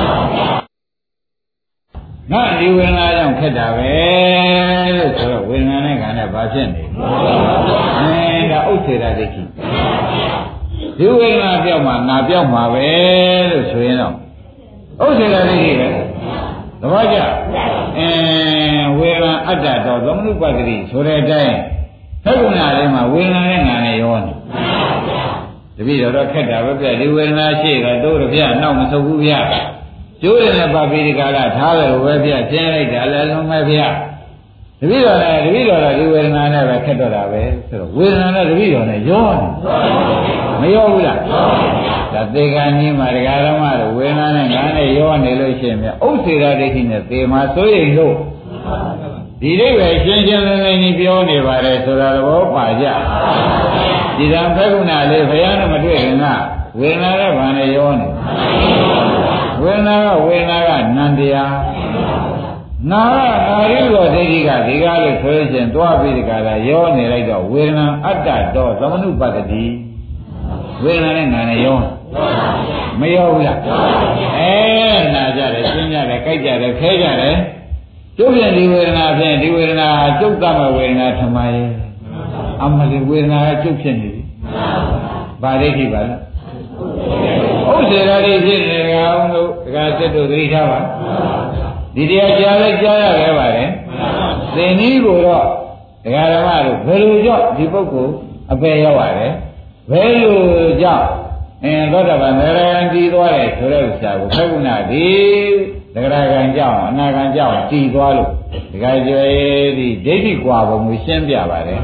ငါဒီဝေဒနာကြောင့်ခက်တာပဲလို့ဆိုတော့ဝေဒနာနဲ့ခန္ဓာဘာဖြစ်နေလဲအဲဒါဥစ္စေတဒိဋ္ဌိဒီဝေဒနာပြောက်မှငါပြောက်မှာပဲလို့ဆိုရင်တော့ဥစ္စေတဒိဋ္ဌိပဲသဘောကျအဲဝေဒနာအတ္တတော်သမနုပတ္တိဆိုတဲ့အတိုင်းသက္ကုဏလေးမှာဝေဒနာနဲ့ငါနဲ့ရောနေတပည့်တော်တော့ခက်တာပဲပြဒီဝေဒနာရှိကတို့ရပြနောက်မဆုပ်ဘူးဗျကျိုးတယ်နဲ့ပါပိဒီကာလထားတယ်ပဲဗျကျင်းလိုက်တာလည်းလုံးပဲဗျတပည့်တော်လည်းတပည့်တော်လည်းဒီဝေဒနာနဲ့ပဲခက်တော့တာပဲဆိုတော့ဝေဒနာနဲ့တပည့်တော်နဲ့ရောနေမရောဘူးလားဒါသေကံကြီးမှာဒကာဓမ္မတို့ဝေဒနာနဲ့ငါနဲ့ရောနေလို့ရှိရင်မြဥစ္စေရာဒိဋ္ဌိနဲ့သေမှာစိုးရိမ်လို့ဒီအိဗယ်ရှင်းရှင်းလင်းလင်းကြီးပြောနေပါတယ်ဆိုတာသဘောပါကြဒီတံဖက်ကုဏလေးဘုရားနဲ့မတွေ့ခင်ကဝေဒနာနဲ့ဘာနဲ့ရောနေဝေဒနာကဝေဒနာကနန္တရားနာကနာရိလောဒိဋ္ဌိကဒီကားလို့ဆိုလို့ရှိရင်တွားပြီးဒီကားလာရောနေလိုက်တော့ဝေဒနာအတ္တတော်သမနုပတ္တိဝေဒနာနဲ့နာနဲ့ရောမရောဘူးလားအဲနာကြတယ်ရှင်းကြတယ်ကြိုက်ကြတယ်ခဲကြတယ်ကျုပ်ပြန်ဒီဝေဒနာဖြင့်ဒီဝေဒနာကျုပ်တတ်မဲ့ဝေဒနာထမရဲ့အမလေးဝေဒနာကကျုပ်ဖြစ်နေပြီဗာဒိဋ္ဌိပါလားဥစ္စေရာတိဖြစ်နေကောင်တို့ဒကာစစ်တို့သတိထားပါဒီတရားကြားလဲကြားရခဲ့ပါတယ်သင်္နီးကိုတော့ဒကာဓမ္မတို့ဘယ်လိုကြောင့်ဒီပုဂ္ဂိုလ်အပေရောက်ရတယ်ဘယ်လိုကြောင့်အင်းသောတာပန်သရဏတည်သွားတယ်ဆိုတဲ့ဥစ္စာကိုဖက်ကုဏဒီသက္ကရာကံကြောင့်အနာကံကြောင့်တည်သွားလို့ဒီကကြွယ်ဒီဒိဋ္ဌိကွာပုံကိုရှင်းပြပါတယ်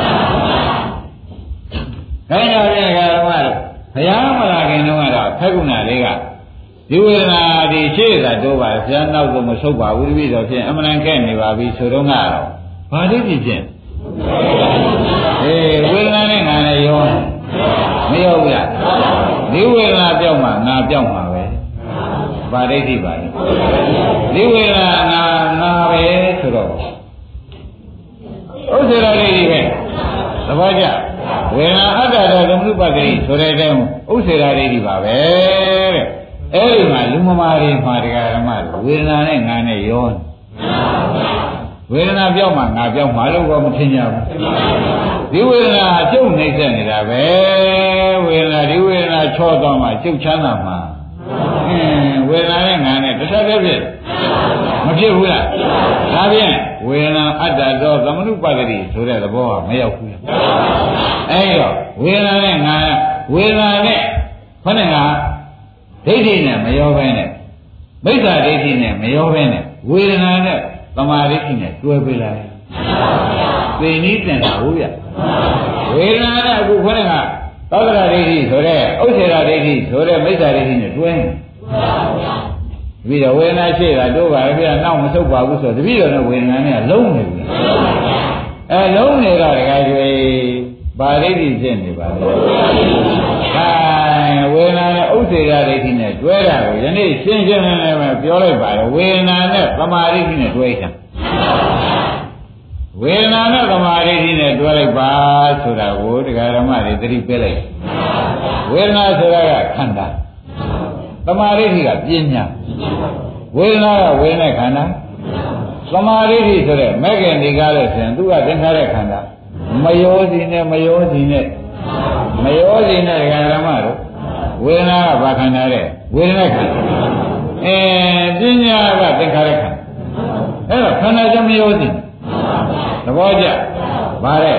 ။ခိုင်းတော်ပြန်ကဓမ္မတို့ဘုရားမလာခင်တုန်းကတော့ဖက်ကုဏလေးကဒီဝေဒနာဒီရှေ့သာတိုးပါဘုရားနောက်ဆုံးမဆုတ်ပါဘူးတပည့်တော်ဖြင့်အမှန်တန်ခဲ့နေပါပြီဆိုတော့ကတော့ဘာဒိဋ္ဌိဖြင့်အေးဝေဒနာနဲ့ငါနဲ့ရောမရောဘူးလားဒီဝေဒနာပြောက်မှငါပြောက်မှာပဲဗာဒိဋ္ဌိပါလေဒီဝေဒနာငါငါပဲဆိုတော့ဥစ္စေရာဒိဋ္ဌိပဲသဘောကျဝေဒနာအတ္တတော်သမုပ္ပါဒိဆိုတဲ့အတိုင်းဥစ္စေရာဒိဋ္ဌိပါပဲတဲ့အဲဒီမှာလူမမာတွေမှာတရားဓမ္မဝေဒနာနဲ့ငါနဲ့ရောဝေဒနာပြောက်မှငါပြောက်မှလို့ကောမထင်ကြဘူးဒီဝေဒနာကျုပ်နှိမ့်ဆက်နေတာပဲဝေဒနာဒီဝေဒနာချောသွားမှကျုပ်ချမ်းသာမှာအင်းဝေဒနာနဲ့ငါနဲ့တစ်ဆက်တည်းဖြစ်မဖြစ်ဘူးလားဒါဖြင့်ဝေဒနာအတ္တတော်သမနုပတ္တိဆိုတဲ့သဘောကမရောက်ဘူးအဲဒီတော့ဝေဒနာနဲ့ငါဝေဒနာနဲ့ခொနဲ့ငါဒိဋ္ဌိနဲ့မရောဘဲနဲ့မိစ္ဆာဒိဋ္ဌိနဲ့မရောဘဲနဲ့ဝေဒနာနဲ့သမာဓိနဲ့တွဲပေးလိုက်သိနည်းတင်တာဟုတ်ရဝေဒနာနဲ့အခုခொနဲ့ငါသောတရဒိဋ္ဌိဆိုတဲ့ဥစ္စေရာဒိဋ္ဌိဆိုတဲ့မိစ္ဆာဒိဋ္ဌိနဲ့တွဲနေပြီးတော့ဝေဒနာရှိတာတို့ပါလေပြနောက်မဆုပ်ပါဘူးဆိုတပည့်တော်နဲ့ဝေဒနာနဲ့လုံးနေဘူးအဲလုံးနေတော့တခါကျွေးပါဒိဋ္ဌိဖြစ်နေပါလေအဲဝေဒနာနဲ့ဥစ္စေရာဒိဋ္ဌိနဲ့တွဲတာကိုယနေ့ရှင်းရှင်းလင်းလင်းပဲပြောလိုက်ပါလေဝေဒနာနဲ့သမာဓိနဲ့တွဲတာဝဝေဒနာနဲ့သမာဓိနဲ့တွဲလိုက်ပါဆိုတာကိုတရားဓမ္မတွေသတိပေးလိုက်ဝေဒနာဆိုတာကခန္ဓာသမာဓိကပညာဝေဒနာကဝေဒနာခန္ဓာသမာဓိဆိုတဲ့မဲ့ခင်ဒီကားလို့ဆိုရင်သူကသင်္ခါရခန္ဓာမယောစီနဲ့မယောစီနဲ့မယောစီနဲ့တရားဓမ္မတို့ဝေဒနာကဘာခန္ဓာလဲဝေဒနာခန္ဓာအဲပညာကသင်္ခါရခန္ဓာအဲ့တော့ခန္ဓာကြောင့်မယောစီသဘောကျဗါတဲ့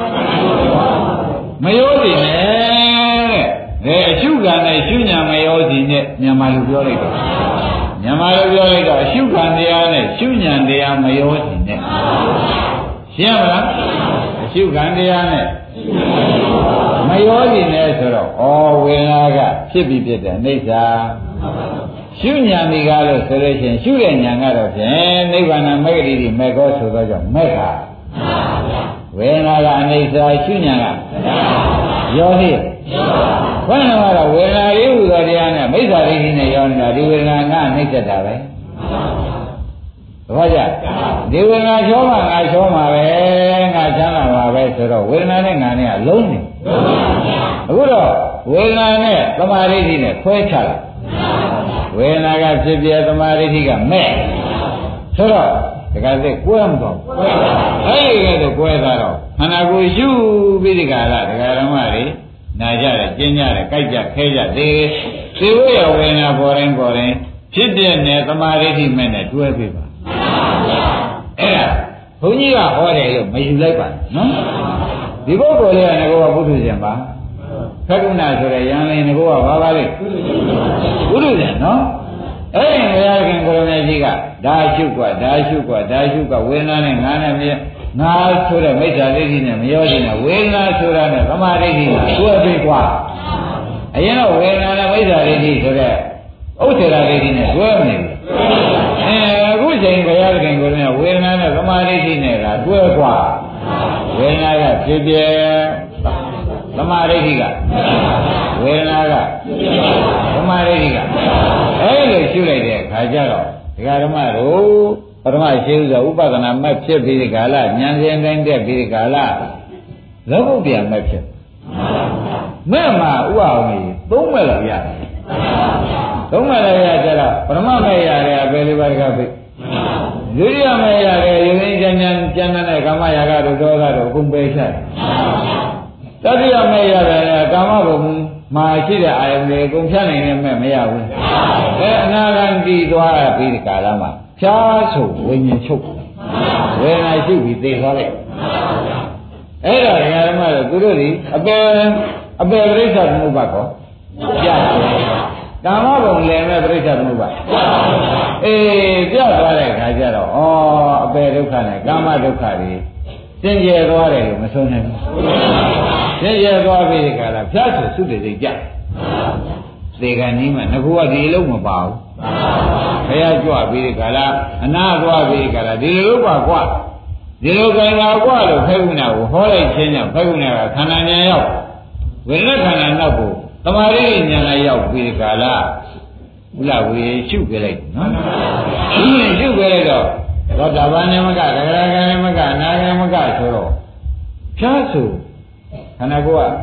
မယောစီနဲ့တဲ့အဲအရှုခံနဲ့ရှုညာမယောစီနဲ့မြန်မာလူပြောလိုက်တော့မြန်မာလူပြောလိုက်တော့အရှုခံတရားနဲ့ရှုညာတရားမယောစီနဲ့ရှင်းမလားအရှုခံတရားနဲ့မယောစီနဲ့ဆိုတော့ဩဝေဒနာကဖြစ်ပြီးဖြစ်တယ်အိဋ္ဌာရှုညာမိကားလို့ဆိုလို့ရှိရင်ရှုတဲ့ညာကတော့ဖြင့်နိဗ္ဗာန်မဂ္ဂတိမေကောဆိုတော့ကြောင့်မက္ခဝေဒနာကအနိစ္စရှုညာကယောဟိဘယ်နှမတော့ဝေဒနာလေးဟူသောတရားနဲ့မိစ္ဆာဒိဋ္ဌိနဲ့ယောနေတာဒီဝေဒနာကအနိစ္စတာပဲသဘောကျဒီဝေဒနာချောမှငါချောမှာပဲငါချမ်းသာမှာပဲဆိုတော့ဝေဒနာနဲ့ငါနဲ့ကလုံးနေအခုတော့ဝေဒနာနဲ့သမာဓိနဲ့ခွဲခြားလိုက်ဝေဒနာကဖြစ်ပြသမာဓိကမဲ့ဆိုတော့တခါစိတ်ကွဲမတော့အဲ့ဒီကဲတော့ကွဲသွားတော့ခန္ဓာကိုယ်ယူပြီးဒီကလာဒကာဓမ္မတွေနာကြတယ်ကျင်းကြတယ်ကြိုက်ကြခဲကြသေးသေဝရဝေဒနာပေါ်တိုင်းပေါ်တိုင်းဖြစ်ပြနဲ့သမာဓိမဲ့နဲ့တွဲပြပါအဲ့ဒါဘုန်းကြီးကဟောတယ်လို့မယူလိုက်ပါနော်ဒီပုဂ္ဂိုလ်လေးကငကောပုထုဇဉ်ပါခက္ကုဏဆိုတဲ့ယံလင်ငကောကဘာပါလဲပုထုဇဉ်နော်အဲ့ဒီဘုရားခင်ကိုရမေကြီးကဒါရှုกว่าဒါရှုกว่าဒါရှုกว่าဝေဒနာနဲ့ငါနဲ့မြဲငါဆိုတဲ့မိစ္ဆာဒိဋ္ဌိနဲ့မရောခြင်းနဲ့ဝေဒနာဆိုတာနဲ့သမာဓိဋ္ဌိကတွဲပြီးกว่าအရင်တော့ဝေဒနာနဲ့မိစ္ဆာဒိဋ္ဌိဆိုတဲ့ဥစ္စေရာဒိဋ္ဌိနဲ့တွဲမနေဘူးအဲအခုချိန်ဘုရားခင်ကိုရမေဝေဒနာနဲ့သမာဓိဋ္ဌိနဲ့ကတွဲกว่าဝေဒနာကဖြစ်ပြသမာဓိဋ္ဌိကဝေဒနာကသမာဓိဋ္ဌိကအဲ့လိုရှုလိုက်တဲ့အခါကျတော့ဒကာဓမ္မတို့ပထမရှိဥစွာဥပဒနာမဲ့ဖြစ်ပြီးဒီကာလဉာဏ်စဉ်တိုင်းတက်ပြီးဒီကာလလောကုတ္တရာမဲ့ဖြစ်မဲ့မှာဥအောင်ကြီးသုံးမဲ့လောက်ရတယ်သုံးမဲ့လောက်ရကြတော့ပထမမဲ့ရတယ်အပေလေးပါးကဖိဒုတိယမဲ့ရတယ်ယဉ်ကျန်ကျန်ကျန်တဲ့ကာမရာဂတို့ဒေါသတို့အကုန်ပဲချတယ်တတိယမဲ့ရတယ်ကာမဘုံမှာရှိတဲ့အာယုန်တွေအကုန်ဖြတ်နိုင်တဲ့မဲ့မရဘူးအဲအနာဂတ်တည်သွားပြီးဒီကာလမှာဖြားဆိုဝိညာဉ်ချုပ်ဝေဒနာရှိပြီးသိသွားလိုက်အဲ့ဒါဓမ္မတို့သူတို့ဒီအပေအပေပရိစ္ဆသမုပ္ပါကောပြတယ်ကာမဘုံလည်းမဲ့ပရိစ္ဆသမုပ္ပါအေးပြသွားတဲ့ခါကျတော့ဩအပေဒုက္ခနဲ့ကာမဒုက္ခတွေသင်ကျဲသွားတယ်လို့မဆုံးနိုင်ဘူးသင်ကျဲသွားပြီးဒီကလာဖြားဆိုသုတေစိတ်ကြသေကံကြီးမှငကူကဒီလုံးမပါဘူးဘုရားကြွပြီးဒီကလာအနာသွားပြီးဒီကလာဒီလိုပါကွာဒီလိုကံကကွာလို့ဖေကုဏကိုဟောလိုက်ခြင်းကြောင့်ဖေကုဏကခန္ဓာဉာဏ်ရောက်ဝိညာဉ်ခန္ဓာနောက်ကိုသမာဓိဉာဏ်လည်းရောက်ပြီးဒီကလာဘုလားဝေရှုပြလိုက်နော်ရှုပြလိုက်တော့သောတာပန်နေမကဒဂရကနေမကအနာဂမကဆိုတော့ဖြားဆိုခန္ဓာကိုယ်က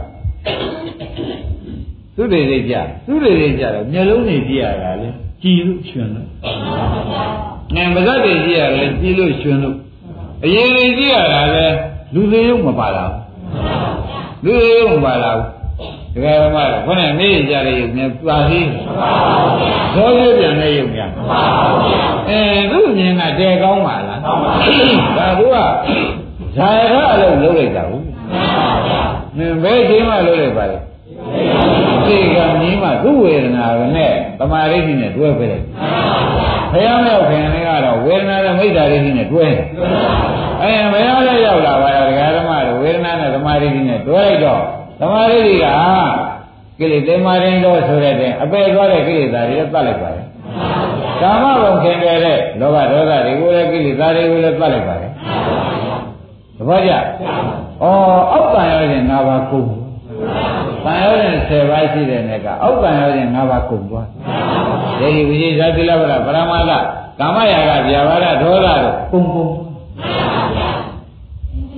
သူတွေတွေကြသူတွေတွေကြတော့မျက်လုံးတွေကြည့်ရတာလေကြည်လို့ရှင်လို့ငင်ပါးစပ်တွေကြည့်ရတယ်ကြည်လို့ရှင်လို့အရင်တွေကြည့်ရတာလေလူသေးရုံမပါလာဘူးလူသေးရုံမပါလာဘူးဒကာရမတို့ခေါင်းနဲ့နေကြတဲ့ရုပ်နဲ့ပါသေးသောသေးပြန်တဲ့ရုပ်များအဲသူ့မြင်ကတဲကောင်းပါလားဒါကဇာရအလုံးလုံးလိုက်တာဟုတ်မင်းဘယ်ချိန်မှလုံးလိုက်ပါလဲဒီကမြင်မှသူ့ဝေဒနာနဲ့သမာဓိနဲ့တွဲပဲလိုက်ဘုရားမြောက်ခင်တွေကတော့ဝေဒနာနဲ့မိစ္ဆာဒိဋ္ဌိနဲ့တွဲတယ်အဲဘုရားလည်းရောက်လာပါတော့ဒကာဓမ္မတို့ဝေဒနာနဲ့သမာဓိနဲ့တွဲလိုက်တော့သမာဓိကကိလေသာမာရင်တော့ဆိုတဲ့အပေသွားတဲ့ကိလေသာတွေလည်းတတ်လိုက်ပါတယ်ကာမဘုံခင်တဲ့လောဘဒေါသတွေကိုလည်းကိလေသာတွေကိုလည်းတတ်လိုက်ပါတယ်သဘောကျဩအောက်တန်ရောခြင်း၅ပါးကုန်တန်ရောခြင်း၁၀ပါးရှိတဲ့နေ့ကအောက်တန်ရောခြင်း၅ပါးကုန်သွားဒေဒီဝိဇိဇာတိလဗ္ဗရပရမသကာမရာဂဗျာပါဒဒေါသတို့ကုန်ကုန်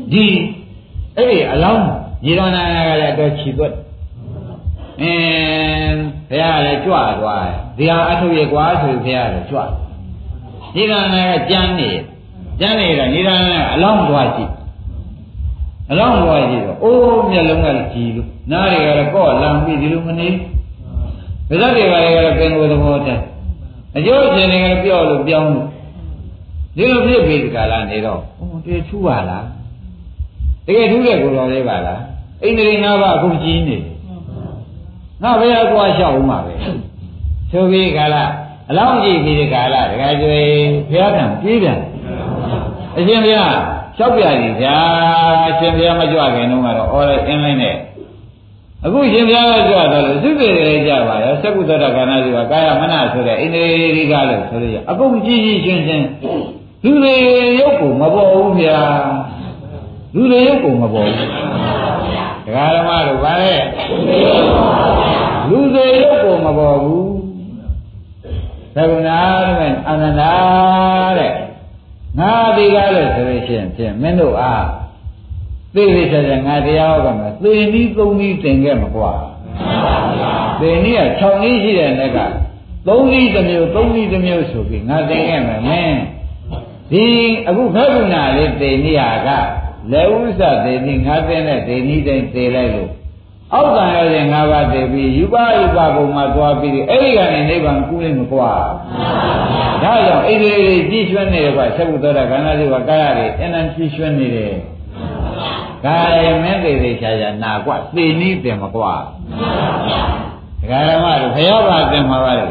ဒီအဲ့ဒီအလောင်းညီတော်နာကလည်းတော့ခြိသွက်အင်းဘုရားလည်းကြွသွားတယ်ဒီဟာအထုပ်ရကွာဆိုဘုရားလည်းကြွညီတော်နာကကြမ်းနေကြမ်းနေတော့ညီတော်နာကအလောင်းသွားကြည့်အလောင်းသွားကြည့်တော့အိုးမျက်လုံးကကြည်လို့နားတွေကလည်းကော့လမ်းပြီးဒီလိုမနေဗဇတ်တွေကလည်းပင်ကိုယ်သဘောတည်းအကျိုးရှင်တွေကလည်းပြောလို့ပြောင်းလို့ဒီလိုဖြစ်ပြီးဒီကလာနေတော့ဟိုတေထူးပါလားတကယ်ထူးတဲ့ကိုယ်တော်လေးပါလားအိန္ဒြေငါးပါးအခုကြီးနေငါဘယ်ကွာလျှောက်ဦးမှာပဲဆိုပြီးကလာအလောင်းကြည့်ပြီးဒီကလာတကယ်ကျွေးဘုရားကံပြေးပြန်အရှင်ဘုရားလျှောက်ပြစီဗျာအရှင်ဘုရားမကြွခင်တုန်းကတော့အော်လိုက်အင်းလိုက်နဲ့အခုရှင်ဘုရားကကြွတော့လို့သုသေတွေကြပါရောသက္ကုတ္တကနာစီကကာယမနဆိုတဲ့အိန္ဒြေရိကလို့ဆိုရအကုန်ကြည့်ကြည့်ရှင်းရှင်းလူတွေရုပ်ကိုမပေါ်ဘူးဗျာလူတွေရုပ်ကိုမပေါ်ဘူးဒကာဓမ္မတို့ဗါလဲလူတွေရုပ်ကိုမပေါ်ဘူးသက္ကုဏာတဲ့အာနန္ဒာတဲ့ငါဒီကားလို့ဆိုလို့ရှိရင်ဖြင့်မင်းတို့အားသိသိချာချာငါတရားဟောကမှာသေနည်းသုံးနည်းသင်ခဲ့မှာကွာသေနည်းက၆နည်းရှိတဲ့လက်ကသုံးနည်းတစ်မျိုးသုံးနည်းတစ်မျိုးဆိုပြီးငါသင်ခဲ့မှာမင်းဒီအခုခက္ကုဏလေးသေနည်းဟာကလက်ဥစ္စာသေနည်းငါသင်တဲ့သေနည်းတိုင်းသေလိုက်လို့အောက်ကံရတဲ့ငါးပါးသေပြီးယူပယူပဘုံမှာသွားပြီးအဲ့ဒီကနေနိဗ္ဗာန်ကူးလိမ့်မကွာဒါကြောင့်အိန္ဒြေတွေကြည်ရွှဲနေတယ်ကွာသက္ကုတ္တရခန္ဓာတွေကာယတွေအနန္တကြည်ရွှဲနေတယ်ကာယမင်းသေးသေးချာချာနာကွသေနည်းတင်မကွာဒကာဓမ္မတို့ဘုရားပါတင်မှာပါလေ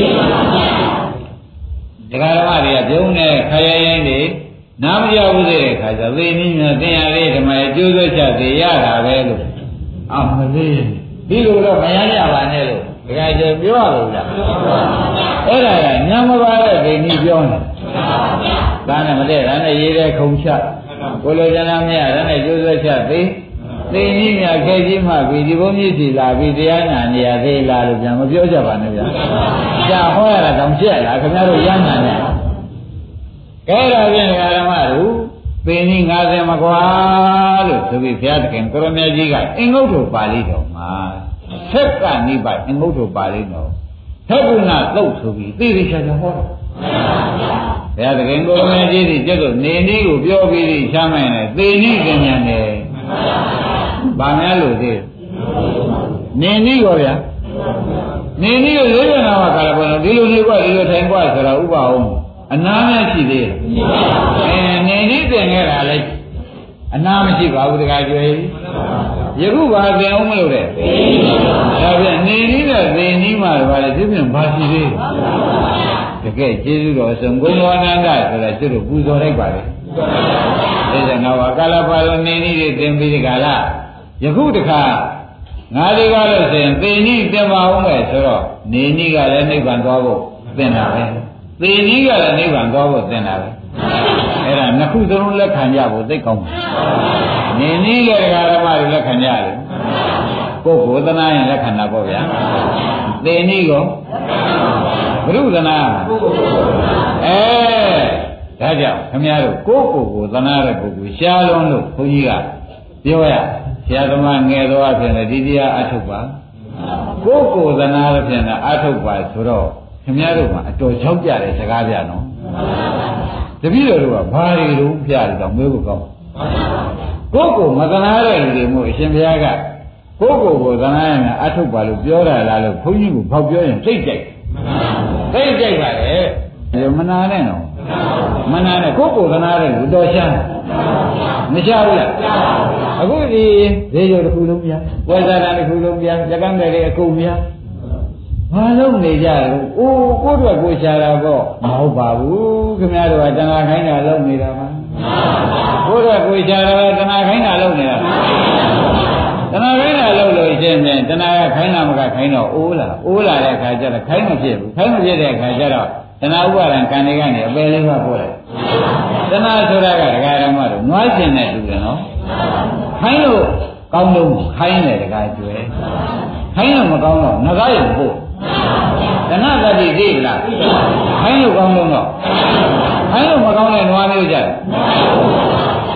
ဒကာဓမ္မတွေကပြုံးနေခရရင်တွေနားမရဘူးတဲ့ခါကျသေနည်းများတင်ရလေးဓမ္မရဲ့ကျိုးဆွဲချက်တွေရတာပဲလို့အမလေးဒီလိုတော့မရရပါနဲ့လို့ဒကာကျပြောရလို့လားအဲ့ဒါကညမပါတဲ့သေနည်းပြောနေဒါနဲ့မတည့်ဒါနဲ့ရေးတဲ့ခုံချကိုလိုချင်တာမရဒါနဲ့ကျိုးဆွဲချက်သိသိနည်းများခဲကြီးမှပြီးဒီဘုန်းကြီးစီလာပြီးတရားနာနေရသေးလားလို့ပြန်မပြောကြပါနဲ့ဗျာကြာဟောရတာတောင်ကြက်လားခင်ဗျားတို့ရမ်းနာနေကဲဒါဖြင့်ဓမ္မတို့သိနည်း၅၀မကွာလို့ဆိုပြီးဘုရားသခင်ကိုရမကြီးကအင်္ဂုတ္တပါဠိတော်မှာသက်ကနိဗ္ဗာန်အင်္ဂုတ္တပါဠိတော်သက္ကုဏသုတ်ဆိုပြီးသိသိချာချာဟောတယ်ဘုရားသခင်ကိုရမကြီးဒီကျက်တော့နေနည်းကိုပြောပြီးဒီချမ်းမိုင်းတယ်သေနည်းခင်ညာတယ်ဗာများလို့သေးနေနည်းရောဗျာနေနည်းကိုရိုးရနာမှာကာလပေါ်တော့ဒီလိုနေကွာဒီလိုထိုင်ကွာဆိုတာဥပအောင်အနာများရှိသေးတယ်အဲနေနည်းတင်ခဲ့တာလေအနာမရှိပါဘူးတခါကျွေးယခုပါသင်အောင်မလို့တဲ့ဒါပြန်နေနည်းနဲ့သေနည်းမှာပါလေဒီပြင်ဘာရှိသေးတကယ်ကျေးဇူးတော်ဆုံးဂုဏ်တော်အနန္တဆိုတာကျွတ်တို့ပူဇော်လိုက်ပါလေဒါကြောင့်ငါကကာလပါလို့နေနည်းတွေသင်ပြီးဒီကလာယခုတခါငါဒီကားလို့ဆိုရင်သေနည်းသင်ပါဦးမယ်ဆိုတော့နေနည်းကလည်းနိဗ္ဗာန်သွားဖို့သင်တာပဲသေနည်းကလည်းနိဗ္ဗာန်သွားဖို့သင်တာပဲအဲ့ဒါနှစ်ခုသလုံးလက်ခံကြဖို့သိကောင်းတယ်နေနည်းကဓမ္မတွေလက်ခံကြတယ်ကိုယ်ကိုသနာရင်လက်ခံတာပေါ့ဗျာသေနည်းကိုဘုရုသနာအဲဒါကြောင့်ခင်ဗျားတို့ကိုယ့်ကိုယ်ကိုသနာတဲ့ပုဂ္ဂိုလ်ရှားလုံးလို့ဘုန်းကြီးကပြောရဆရာသမားငယ်တော်အဖြစ်နဲ့ဒီတရားအထုတ်ပါကိုယ့်ကိုယ်သနာတဲ့ဖြစ်နဲ့အထုတ်ပါဆိုတော့ခင်ဗျားတို့ကအတော်ချောက်ကြတဲ့စကားပြနော်တပည့်တော်တို့ကဘာတွေလုံးပြတယ်တော့မေးဖို့ကောင်းကိုယ့်ကိုယ်မသနာတဲ့လူတွေမို့အရှင်ဘုရားကကိုယ့်ကိုယ်ကိုသနာရမယ်အထုတ်ပါလို့ပြောတာလားလို့ဘုန်းကြီးကဘောက်ပြောရင်သိကြိုက်သိကြိုက်ပါလေမနာနဲ့နော်မနာနဲ့ကိုယ့်ကိုယ်သနာတဲ့လူတော်ရှာမရှာဘူးလားအခုဒီဈေးရုံတစ်ခုလုံးပြဝယ်စားတာတစ်ခုလုံးပြရကန်းတယ်အကုန်ပြဘာလို့နေကြလဲအိုးကိုယ့်တို့ကိုရှာတာပေါ့မဟုတ်ပါဘူးခင်ဗျားတို့ကတဏှာခိုင်းတာလုပ်နေတာပါကိုယ့်တို့ကိုရှာတာတဏှာခိုင်းတာလုပ်နေတာတဏှာခိုင်းတာလုပ်လို့ရှင်းတယ်တဏှာကခိုင်းတာမကခိုင်းတော့အိုးလာအိုးလာတဲ့အခါကျတော့ခိုင်းမဖြစ်ဘူးခိုင်းမဖြစ်တဲ့အခါကျတော့တဏှာဥပါဒံကံတွေကနေအပယ်လေးပါပို့လိုက်တဏှာဆိုတာကဒကာဓမ္မတို့နွားကျင်တဲ့လူတွေနော်ခိုင်းလို့ကောင်းလို့ခိုင်းတယ်ဒကာကျွဲခိုင်းလို့မကောင်းတော့ငကားရုံပို့တဏှာတတိသိလားခိုင်းလို့ကောင်းလို့တော့ခိုင်းလို့မကောင်းတဲ့နွားမျိုးကြတယ်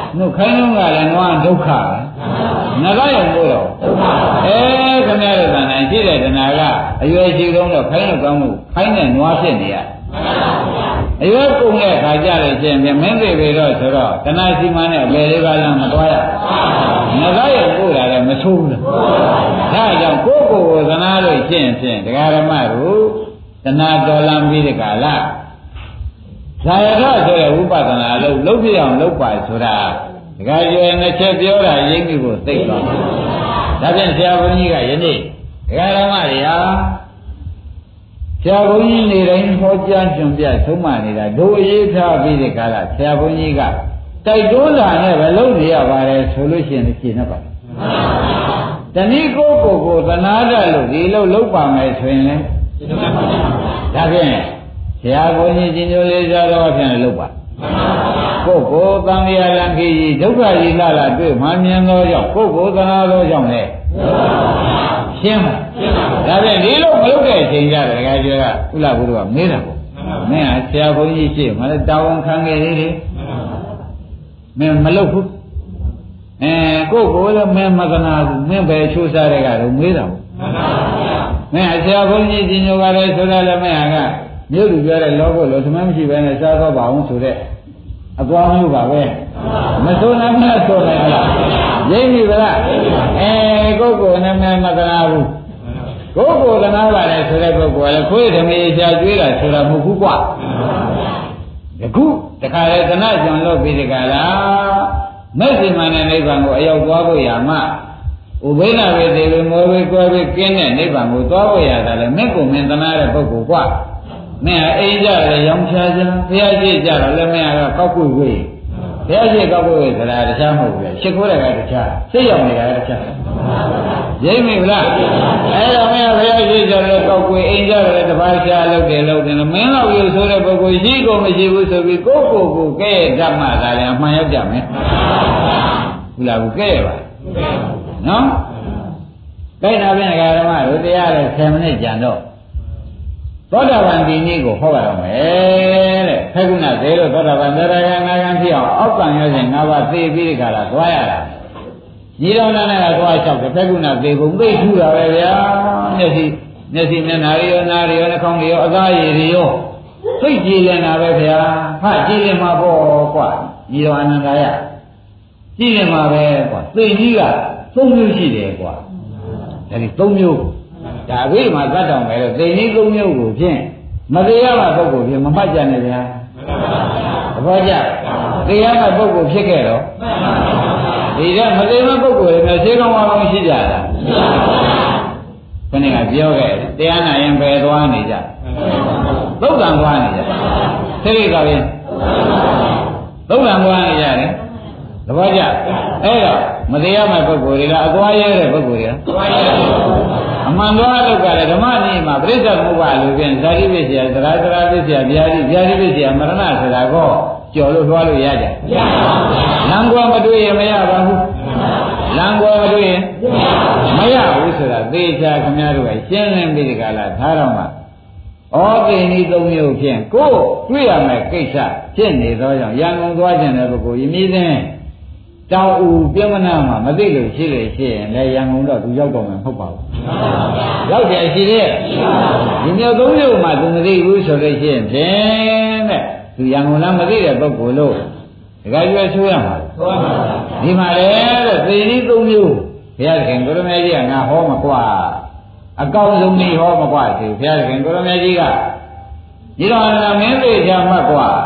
နှုတ်ခိုင်းလုံးကလည်းနွားဒုက္ခပဲငါကရောမို့တော့အဲခင်ဗျားတို့ကလည်းရှိတဲ့တဏှာကအရွယ်ရှိဆုံးတော့ခိုင်းလို့ကောင်းမှုခိုင်းတဲ့နွားဖြစ်နေရအရွယ်ကုန်တဲ့ခါကြလို့ချင်းမင်းသိပြီတော့ဆိုတော့တဏှာစီမံနဲ့အပေလေးပါးလည်းမသွားရငါကရောပို့တာလည်းမဆိုးဘူးဒါကြောင့်ကိုယ့်ကိုယ်ကိုသနာလို့ရှင်းဖြင့်တရားဓမ္မတို့တဏှာတော်လံပြီးတဲ့ကာလဇာယရဆိုတဲ့ဝိပဿနာလို့လုပ်ပြအောင်လုပ်ပါဆိုတာဒကာကျွယ်နှစ်ချက်ပြောတာရိပ်မိဖို့သိသွားပါဒါဖြင့်ဆရာဘုန်းကြီးကယနေ့ဒကာဓမ္မတွေဟာဆရာဘုန်းကြီးနေတိုင်းဟောကြားကြွပြဆုံးမနေတာတို့အရေးထားပြီးတဲ့ကာလဆရာဘုန်းကြီးကတိုက်တွန်းတာနဲ့ပဲလုပ်နေရပါတယ်ဆိုလို့ရှိရင်ရှင်းနေပါတဏှိကိုကိုကိုသနာတတ်လို့ဒီလိုလုပ်ပါမယ်ဆိုရင်လည်းဒါဖြင့်ဆရာဘုန်းကြီးရှင်ကျိုးလေးစားတော့ဖြင့်လုပ်ပါကိုကိုသံဃာလံခီကြီးဒုက္ခကြီးလာလာတွေ့မှမြင်သောကြောင့်ကိုကိုသနာသောကြောင့်လေရှင်းပါဒါဖြင့်ဒီလိုမလုပ်တဲ့အချိန်ကြတယ်ဒကာကျွဲကဥလဘုရားမေးတာပေါ့မင်းကဆရာဘုန်းကြီးရှိမှလည်းတာဝန်ခံခဲ့သေးတယ်မင်းမလုပ်ဘူးအဲကိုကိုလည်းမင်းမသနာဘူးမင်းပဲချိုးစားတဲ့ကတော့မေးတာပေါ့မင်းဆရာဘုန်းကြီးရှင်ညိုပါလေဆိုတာလည်းမင်းကမြို့လူပြောတဲ့လောဘလို့သမမ်းမရှိဘဲနဲ့စားတော့ပါအောင်ဆိုတဲ့အကွာမျိုးပါပဲမဆိုးနိုင်မလားဆိုနိုင်လားရင်းပြီဗလားအဲကိုကိုနဲ့မမသနာဘူးကိုကိုသနာပါလေဆိုတဲ့ပုဂ္ဂိုလ်ကလည်းခွေးဓမေရှာကျွေးတာဆိုတာမဟုတ်ဘူးကွာတခုတခါလေသနာကြံလို့ပြီးဒီကလားမဲ့စီမံတဲ့နိဗ္ဗာန်ကိုအရောက်သွားဖို့ရမှာဥပိ္ပနာဝေသေဝေမောဝေကွယ်ဝေကင်းတဲ့နိဗ္ဗာန်ကိုသွားဖို့ရတာလေမဲ့ကိုမင်းသနာတဲ့ပုဂ္ဂိုလ်ကွာမင်းအိမ်ကြတယ်ရောင်ချာချာဘုရားရှိကြတော့လည်းမင်းကတော့ကောက်ကွေဝေးဘုရားရှိကောက်ကွေဝေးဆိုတာတခြားမဟုတ်ဘူးရှစ်ခိုးတဲ့ကတခြားစိတ်ရောက်နေတာကတခြားရိပ်မိဗလားအဲ့တော့မင်းဘုရားရှိကြတယ်ကောက်ကွေအိမ်ကြတယ်တပါးရှားလုပ်တယ်လုပ်တယ်မင်းတော့ယူဆိုတဲ့ပုဂ္ဂိုလ်ရှိကုန်မရှိဘူးဆိုပြီးကိုယ့်ကိုယ်ကိုကဲ့ဓမ္မလာတယ်အမှန်ရောက်ကြမယ်ဟုတ်လားဘူးကဲ့ပါနော်ကဲ့တာပြန်ဓမ္မတို့တရားလည်းဆယ်မိနစ်ကြံတော့သောတာပန်ဒီနည်းကိုဟောရအောင်မယ်တဲ့ဖက္ကုဏသေလို့သောတာပန်သရဂံနာဂံဖြစ်အောင်အောက်ကံရစဉ်၅ပါးသိပြီးဒီကလာသွားရတာညီတော်နာနဲ့ကသွားလျှောက်တယ်ဖက္ကုဏသေကုန်သိထူတာပဲဗျာမျက်စိမျက်စိမျက်နာရောနာရောနှာခေါင်းရောအသားရည်ရောသိကြည်လင်တာပဲဗျာဟာကြည်လင်မှာပေါ့ကွာညီတော်အနန္ဒာယကြည်လင်မှာပဲကွာသိကြီးကသုံးမျိုးရှိတယ်ကွာဒါဒီသုံးမျိုးဒါအဝိဓမ္မာသတ်တော်မယ်လို့သိနည်းသုံးမျိုးကိုဖြင့်မတရားမှပုဂ္ဂိုလ်ဖြင့်မမှတ်ကြနဲ့ဗျာသဘောကျတရားမှပုဂ္ဂိုလ်ဖြစ်ခဲ့တော့ဒီကမသိမှပုဂ္ဂိုလ်တွေနဲ့ရှင်းကောင်းအောင်ရှိကြတာခဏကပြောခဲ့တရားနာရင်ပဲသွားနေကြသုတ်တံသွားနေကြသိရိကပြင်းသုတ်တံသွားနေကြတယ်သဘောကျအဲ့တော့မတရားမှပုဂ္ဂိုလ်တွေကအသွားရဲတဲ့ပုဂ္ဂိုလ်တွေအမှန်တော်လောက်ကလည်းဓမ္မနည်းမှာပြိဿဘုရားလူဖြင့်ဇာတိပစ္စယသရသရပစ္စယဗျာတိဗျာတိပစ္စယမရဏဆိုတာကိုကြော်လို့သွားလို့ရကြမရပါဘူးလမ်းကွာမတွေ့ရင်မရပါဘူးလမ်းကွာမတွေ့ရင်မရဘူးဆိုတာသေချာခင်ဗျားတို့ကရှင်းလင်းပြီးဒီကလာထားတော့မှဩသိနည်းသုံးမျိုးဖြင့်ကိုယ်တွေ့ရမယ့်ကိစ္စဖြစ်နေသောကြောင့်ရန်ကုန်သွားခြင်းတဲ့ပုဂ္ဂိုလ်ယမီးသိတောင်ဦးပြမနာမှာမသိလို့ရှိလေရှိရင်လည်းရန်ကုန်တော့သူရောက်တော့မှာမဟုတ်ပါဘူးရောက်တယ်ရှိသေးဒီမျိုးသုံးမျိုးမှသူမသိဘူးဆိုလို့ရှိရင်ဖြင့်တဲ့သူရန်ကုန်လားမသိတဲ့ပုဂ္ဂိုလ်လို့ဒကာကျွဲဆိုးရမှာဒီမှာလေတဲ့သေနည်းသုံးမျိုးဘုရားခင်ကိုရမေကြီးကငါဟောမှာကွာအကောင်းဆုံးနေဟောမှာကွာဒီဘုရားခင်ကိုရမေကြီးကဒီတော့မင်းသိချာမှတ်ကွာ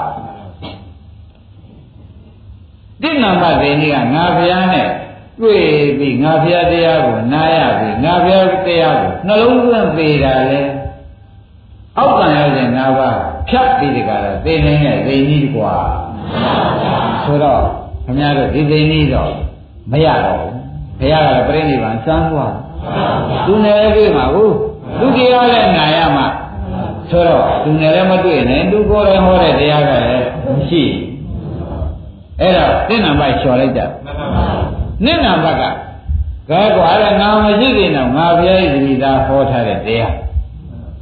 တိဏ္ဍသေနည်းကငါဘုရားနဲ့တွေ့ပြီးငါဘုရားတရားကိုနားရပြီးငါဘုရားတရားကိုနှလုံးသွင်းသေးတာလေအောက်ကံရခြင်း၅ပါးဖြတ်ပြီးဒီကရသေနေတဲ့သေနည်းကွာဆိုတော့ခင်ဗျားတို့ဒီသေနည်းတော့မရတော့ဘူးဘုရားကပြိဋိဘံစမ်းသွားသူနယ်တွေ့မှာဘူးသူတရားလည်းနာရမှာဆိုတော့သူနယ်လည်းမတွေ့နဲ့သူကိုယ်လည်းဟောတဲ့တရားကလည်းမရှိအဲ့တော့တိဏ္ဍပိုက်လျှော်လိုက်ကြနိဏ္ဍဘက်ကကဲကွာလည်းငါမရှိသေးတော့ငါဘုရားဤတိသာဟောထားတဲ့တရား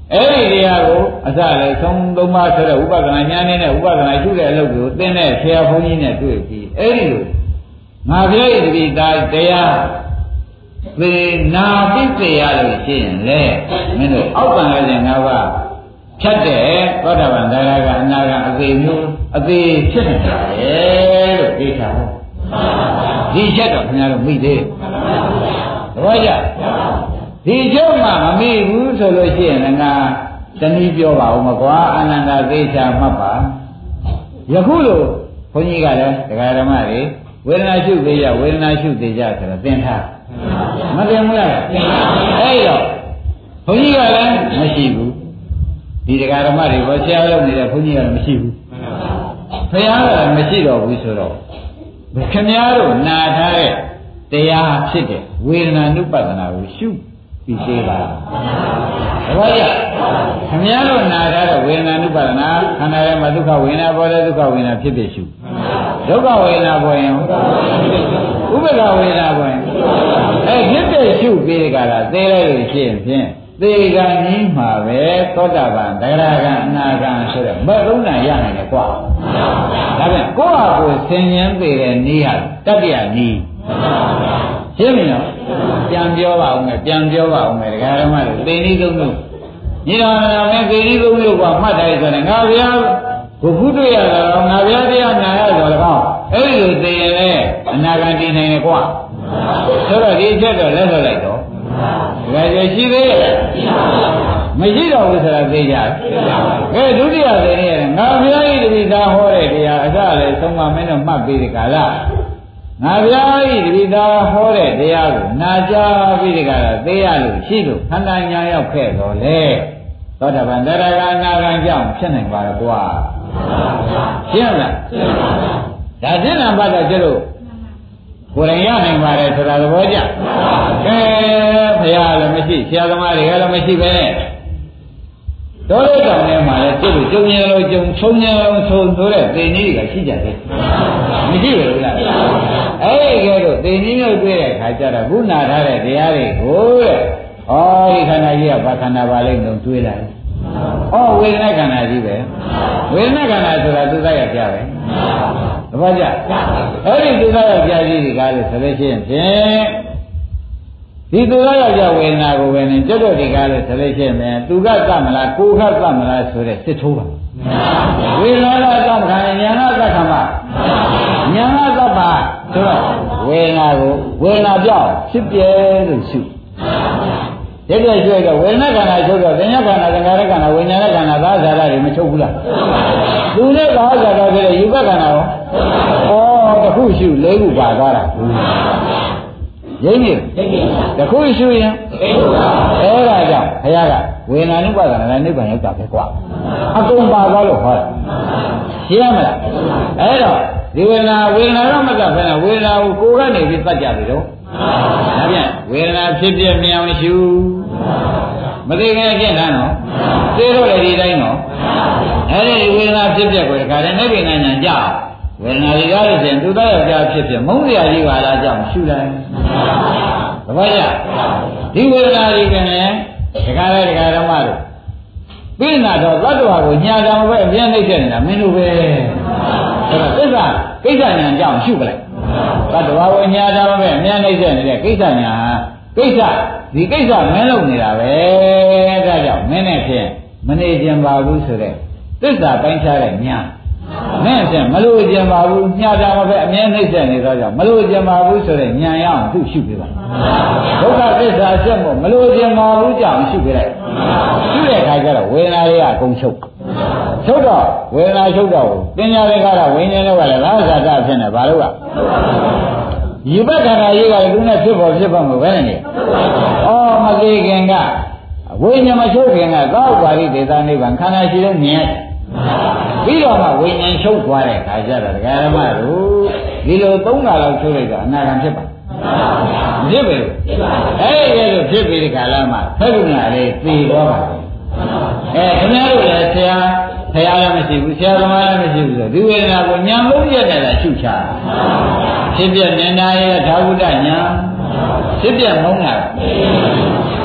အဲ့ဒီတရားကိုအစလည်းသုံးသုံးပါးဆိုတဲ့ဥပဒနာဉာဏ်နဲ့ဥပဒနာရှုတဲ့အလုပ်ကိုသင်တဲ့ဆရာဘုန်းကြီးနဲ့တွေ့ပြီးအဲ့ဒီလိုငါပြောရည်တတိသားတရားသေနာသိတရားလို့ရှိရင်လေမင်းတို့အောက်ကံလည်းငါးပါးဖြတ်တဲ့သောတာပန်တရားကအနာကအသေးမျိုးအသေးဖြစ်နေတာလေလို့သိတာဟုတ်ဒီချက်တော့ခင်ဗျားတို့မိသေးတယ်သဘောကျဒီချက်မှမမိဘူးဆိုလို့ရှိရင်ငါတနည်းပြောပါဦးမကွာအာနန္ဒသေချာမှတ်ပါယခုလိုဘုန်းကြီးကလည်းတရားဓမ္မတွေဝေဒနာရှုသေးရဝေဒနာရှုသေးကြဆိုတော့သင်ထားမသင်ဘူးလားအဲ့တော့ဘုန်းကြီးကလည်းမရှိဘူးဒီတရားဓမ္မတွေဘောဆရာလုပ်နေတဲ့ဘုန်းကြီးကလည်းမရှိဘူးဘုရားကလည်းမရှိတော့ဘူးဆိုတော့ခင်ဗျားတို့နာထားတဲ့တရားဖြစ်တဲ့ဝေဒနာနုပဒနာကိုရှုပြီးသေးပါတပည့်ကြခင်ဗျားတို့နာထားတဲ့ဝေဒနာနုပဒနာခန္ဓာရဲ့မှာဒုက္ခဝေဒနာပေါ်တဲ့ဒုက္ခဝေဒနာဖြစ်ဖြစ်ရှုဒုက္ခဝေဒနာပေါ်ရင်ဥပ္ပခဝေဒနာပေါ်ရင်အဲဖြစ်ဖြစ်ရှုပြီးကြတာသိလိုက်လို့ရှိရင်ဖြင့်သေကံကြီးမှာပဲသောတာပန်သဂရကံအနာကံဆိုတဲ့မသုံးဏရနိုင်တယ်ကွာဒါပြန်ကိုယ့်ဟာကိုယ်ဆင်ញင်းပေတဲ့နည်းဟာတတ္တယနည်းရှင်းပြီနော်ပြန်ပြောပါဦးမယ်ပြန်ပြောပါဦးမယ်ဒကာဓမ္မတွေသေနည်းသုံးလို့ညီတော်တော်နဲ့သေနည်းသုံးလို့ကမှတ်တယ်ဆိုရင်ငါဗျာဘုခုတွေ့ရတော့ငါဗျာတရားနာရတော့လည်းကောင်းအဲ့ဒီလိုသေရင်လည်းအနာဂတ်တည်နိုင်တယ်ကွာဆိုတော့ဒီချက်တော့လက်လွတ်လိုက်တော့ဒါကြရှိသေးရဲ့မရှိတော့ဘူးဆိုတာသိကြကဲဒုတိယသေနေရတယ်ငါဘုရားဤတပိသာဟောတဲ့တရားအစလည်းသုံးပါမင်းတို့မှတ်ပြီးဒီကလာငါဘုရားဤတပိသာဟောတဲ့တရားကိုနာကြားပြီးဒီကလာသိရလို့ရှိလို့ခန္ဓာညာရောက်ခဲ့တော့လေသောတာပန်တရားကအနာဂံကြောင့်ဖြစ်နိုင်ပါတော့ကွာရှင်းလားဒါရှင်းတာဘာလို့ကျတော့ကိုယ်တိုင်ရနိုင်ပါတယ်ဆိုတာသဘောကျကဲဘုရားလည်းမရှိဆရာသမားတွေကလည်းမရှိပဲနဲ့တော်တဲ့တောင်ထဲမှာလည်းပြည့်လို့ကြုံရလို့ကြုံချုံရလို့ဆုံဆိုတဲ့သေနည်းတွေကရှိကြတယ်မရှိဘူးလားအဲ့ဒီကဲတော့သေနည်းမျိုးတွေ့တဲ့ခါကျတော့ခုနာထားတဲ့တရားတွေကိုတဲ့ဩဒီခန္ဓာကြီးကဘာခန္ဓာပါလိမ့်လို့တွေးလိုက်ဩဝေဒနာခန္ဓာကြီးပဲဝေဒနာခန္ဓာဆိုတာသူသားရပြပဲသဘောကျအဲ့ဒီသူသားရပြကြီးဒီကားလို့ဆိုလို့ရှိရင်ဖြင့်ဒီသူသားရပြဝေဒနာကိုပဲနဲ့ကျွတ်တော့ဒီကားလို့ဆိုလို့ရှိရင်သူကသတ်မလားကိုကသတ်မလားဆိုတဲ့စစ်ထိုးပါဝေဒနာကသတ်ခံရင်ညာကသတ်ခံပါညာကသတ်ပါဆိုတော့ဝေဒနာကိုဝေဒနာပြောင်းဖြစ်ပြဲလို့ရှုဒီပြည့်ရွှေတော့ဝေဒနာခန္ဓာချုပ်တော့သင်္ညခန္ဓာသင်္ခါရခန္ဓာဝိညာဉ်ခန္ဓာသာဇာတာတွေမချုပ်ဘူးလားသူနဲ့သာဇာတာဆိုတဲ့ယူဘခန္ဓာရောဩတခုရှုလေးခုပါသွားတာရင်းနေတခုရှုရင်အဲ့ဒါကြောင့်ဘုရားကဝေဒနာနုပါဒနာနဲ့နိဗ္ဗာန်ရောက်တာပဲကွာအကုန်ပါသွားလို့ဟောတယ်ရှင်းရမလားအဲ့တော့ဒီဝေဒနာဝေဒနာတော့မတတ်ဘဲနဲ့ဝေဒနာကိုကိုယ်ကနေပြီးသတ်ကြပြီတော့ဒါပြန်ဝေဒနာဖြစ်ပြမြင်အောင်ရှုမသိခင်ဖြစ်တာနော်သိတော့လေဒီတိုင်းနော်အဲ့ဒီဝေဒနာဖြစ်ပြကိုတခါတည်းနိဗ္ဗာန်ဉာဏ်ကြောက်ဝေဒနာတွေကားလို့ရှင်သူသားယောက်ျားဖြစ်ပြမုန်းစရာကြီးပါလားကြောက်ရှုလိုက်သဘောကျဒီဝေဒနာတွေကလည်းတခါလေတခါဓမ္မတို့ပြီးနာတော့သတ္တဝါကိုညာတာပဲအပြင်းနှိမ့်တဲ့နေတာမင်းတို့ပဲအဲ့တော့သစ္စာကိစ္စဉာဏ်ကြောက်ရှုပလိုက်သတ္တဝါကိုညာတာပဲအများနှိမ့်တဲ့နေတဲ့ကိစ္စညာကိစ္စဒီကိစ္စမင်းလုပ်နေတာပဲဒါကြောင့်မင်းနဲ့ဖြင့်မနေကြပါဘူးဆိုတဲ့သစ္စာပိုင်းခြားတဲ့ညာမင်းဖြင့်မလို့ကြပါဘူးညာတာပဲအများနှိမ့်တဲ့နေတော့ကြောင့်မလို့ကြပါဘူးဆိုတဲ့ညာရအောင်သူ့ရှုပြပါဒုက္ခသစ္စာဆက်မို့မလို့ကြပါဘူးကြောင့်ရှုပြလိုက်ရှုတဲ့အခါကျတော့ဝေဒနာတွေကအကုန်ချုပ်ချုပ်တော့ဝေဒနာချုပ်တော့ပညာတွေကတော့ဝိညာဉ်တွေကလည်းသာဇာတဖြစ်နေဘာလို့ကယူဘခန္ဓာကြီးကလည်းသူနဲ့ဖြစ်ပေါ်ဖြစ်ပေါ်မှာပဲနေ။အော်မသေးခင်ကဝိညာဉ်မချုပ်ခင်ကသောက်ပါဠိဒေသနိဗ္ဗာန်ခန္ဓာရှိလို့မြင်ရတယ်။ပြီးတော့မှဝိညာဉ်ချုပ်သွားတဲ့အခါကျတော့ဒကာရမတို့ဒီလိုသုံးခါလောက်ချုပ်လိုက်တော့အနာဂံဖြစ်ပါမဖြစ်ပဲ။အဲဒီလိုဖြစ်ပြီးဒီကာလမှာသက္ကုဏလေးသိသွားပါဘူး။အဲခင်ဗျားတို့လည်းဆရာဆရာလည်းမရှိဘူးဆရာသမားလည်းမရှိဘူးဆိုဒီဝေဒနာကိုညာလုံးရက်နဲ့လည်းရှုချာဖြစ်ပြနေတာရဲ့ဓာဝုဒ္ဒညာဖြစ်ပြမုန်းတာ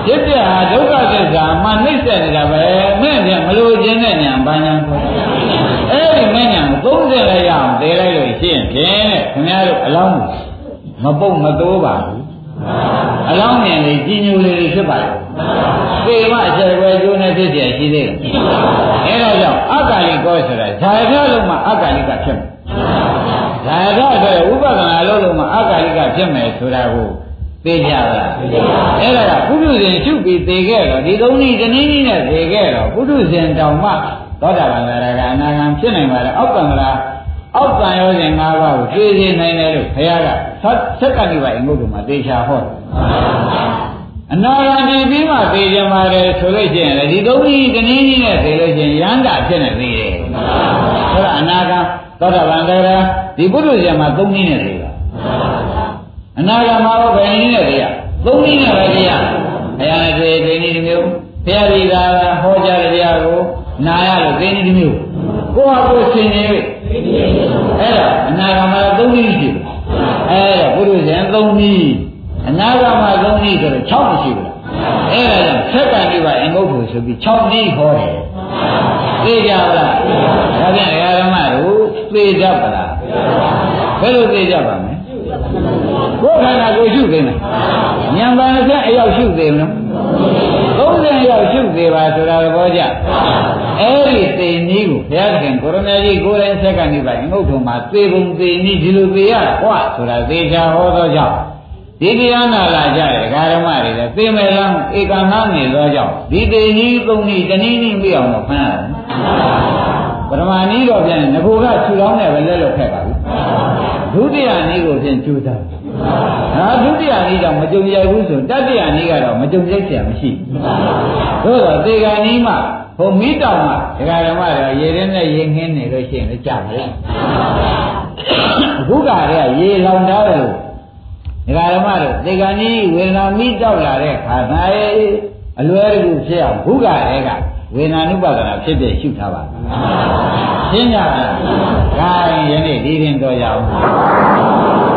ဖြစ်ပြဟာဒုက္ခသစ္စာမှနှိမ့်ဆက်နေတာပဲမဲ့ပြန်မလို့ခြင်းနဲ့ညာဘာညာခေါ်အဲ့ဒီမဲ့ညာကိုသုံးဆက်လိုက်ရအောင်တည်လိုက်လို့ရှိရင်ဖြင့်တဲ့ခင်ဗျားတို့အလောင်းမပုတ်မတိုးပါဘူးအလောင်းမြင်လေးကြီးညိုလေးဖြစ်ပါလားပေမအချက်ပဲကျိုးနေဖြစ်เสียရှိသေးတယ်အဲဒါကြောင့်အက္ခလိကောဆိုတာဇာယထလုံးမှာအက္ခလိကဖြစ်မယ်ဇာယထဆိုဥပဒနာလုံးလုံးမှာအက္ခလိကဖြစ်မယ်ဆိုတာကိုသိကြပါလားအဲ့ဒါကပုထုဇဉ်ရှုပြီးသိခဲ့တော့ဒီသုံးနည်းတနည်းနည်းနဲ့သိခဲ့တော့ပုထုဇဉ်တောင်မှသောတာပန်သရကအနာဂံဖြစ်နိုင်ပါလေအောက်ကံကလားအောက်ကံရောစဉ်၅ပါးကိုသိစေနိုင်တယ်လို့ဘုရားကသက်ကဏိပါအင်္ဂုတ္တမှာသေချာဟောတယ်အနာဂံဒီပြီးမှသိကြမှာလေဆိုလို့ရှိရင်ဒီသုံးနည်းတနည်းနည်းနဲ့သိလို့ရှိရင်ယန္တာဖြစ်နေသေးတယ်ဆိုတော့အနာဂံသောတာပန်သရဒီပုထုဇဉ်မှာသုံးနည်းနဲ့သိတာအနာဂတ်မှာဘယ်နည်းနဲ့တရားသုံးနည်းနဲ့ပဲတရားဘုရားနဲ့တွေ့သိနည်းတစ်မျိုးဘုရားဒီသာဟောကြားတဲ့တရားကိုနာရလို့သိနည်းတစ်မျိုးကိုယ့်ဟာကိုယ်ဆင်ခြင်ပြီအဲ့ဒါအနာဂတ်မှာသုံးနည်းရှိတယ်အဲ့ဒါပုရုဇဉ်သုံးနည်းအနာဂတ်မှာသုံးနည်းဆိုတော့၆မရှိဘူးအဲ့ဒါကြောင့်သက်ကဏိပါအင်္ဂုတ္တဆိုပြီး၆နည်းဟောတယ်သိကြပါလားဒါပြန်ဓမ္မတို့သိကြပါလားဘယ်လိုသိကြပါမလဲကိုယ်ခန္ဓာကိုရှုသိမယ်ဉာဏ်ပါနဲ့အရောက်ရှုသိမလားသုံးဆယ်ရောက်ရှုသေးပါဆိုတာသဘောကျအဲ့ဒီသိနည်းကိုဘုရားခင်ကိုရမကြီးကိုယ်တိုင်ဆက်ကနေပါငုတ်ထုံမှာသေပုံသေနည်းဒီလိုသေရကွာဆိုတာသေချာဟောသောကြောင့်ဒီတရားနာလာကြတဲ့ဓမ္မတွေလည်းသေမယ်လားဧကနာနေသောကြောင့်ဒီသိနည်းသုံးနည်းတနည်းနည်းပြအောင်တော့ဖမ်းရတယ်ပရမဏီတော့ပြန်ငကိုကခြူလောင်းနဲ့ပဲလက်လွတ်ခဲ့ပါဘူးဒုတိယနည်းကိုဖြင့်ကျူတာဒါဒုတိယနည်းတော့မကြုံရိုက်ဘူးဆိုတတိယနည်းကတော့မကြုံရိုက်เสียမရှိဘူးသို့တော့သေကနည်းမှဟိုမိတောင်မှဒကာဓမ္မတွေရေရင်းနဲ့ရေငင်းနေလို့ရှိရင်လည်းကြာတယ်အခုကတည်းကရေလောင်ထားတယ်လို့ဒကာဓမ္မတွေသေကနည်းဝေဒနာမိတောက်လာတဲ့ခါသာရဲ့အလွယ်တကူဖြစ်အောင်ဘုကတည်းကဝေဒနာနုပါဒနာဖြစ်ဖြစ်ရှုထားပါရှင်းကြပါလားဒါရင်ယနေ့ဒီရင်တော့ရအောင်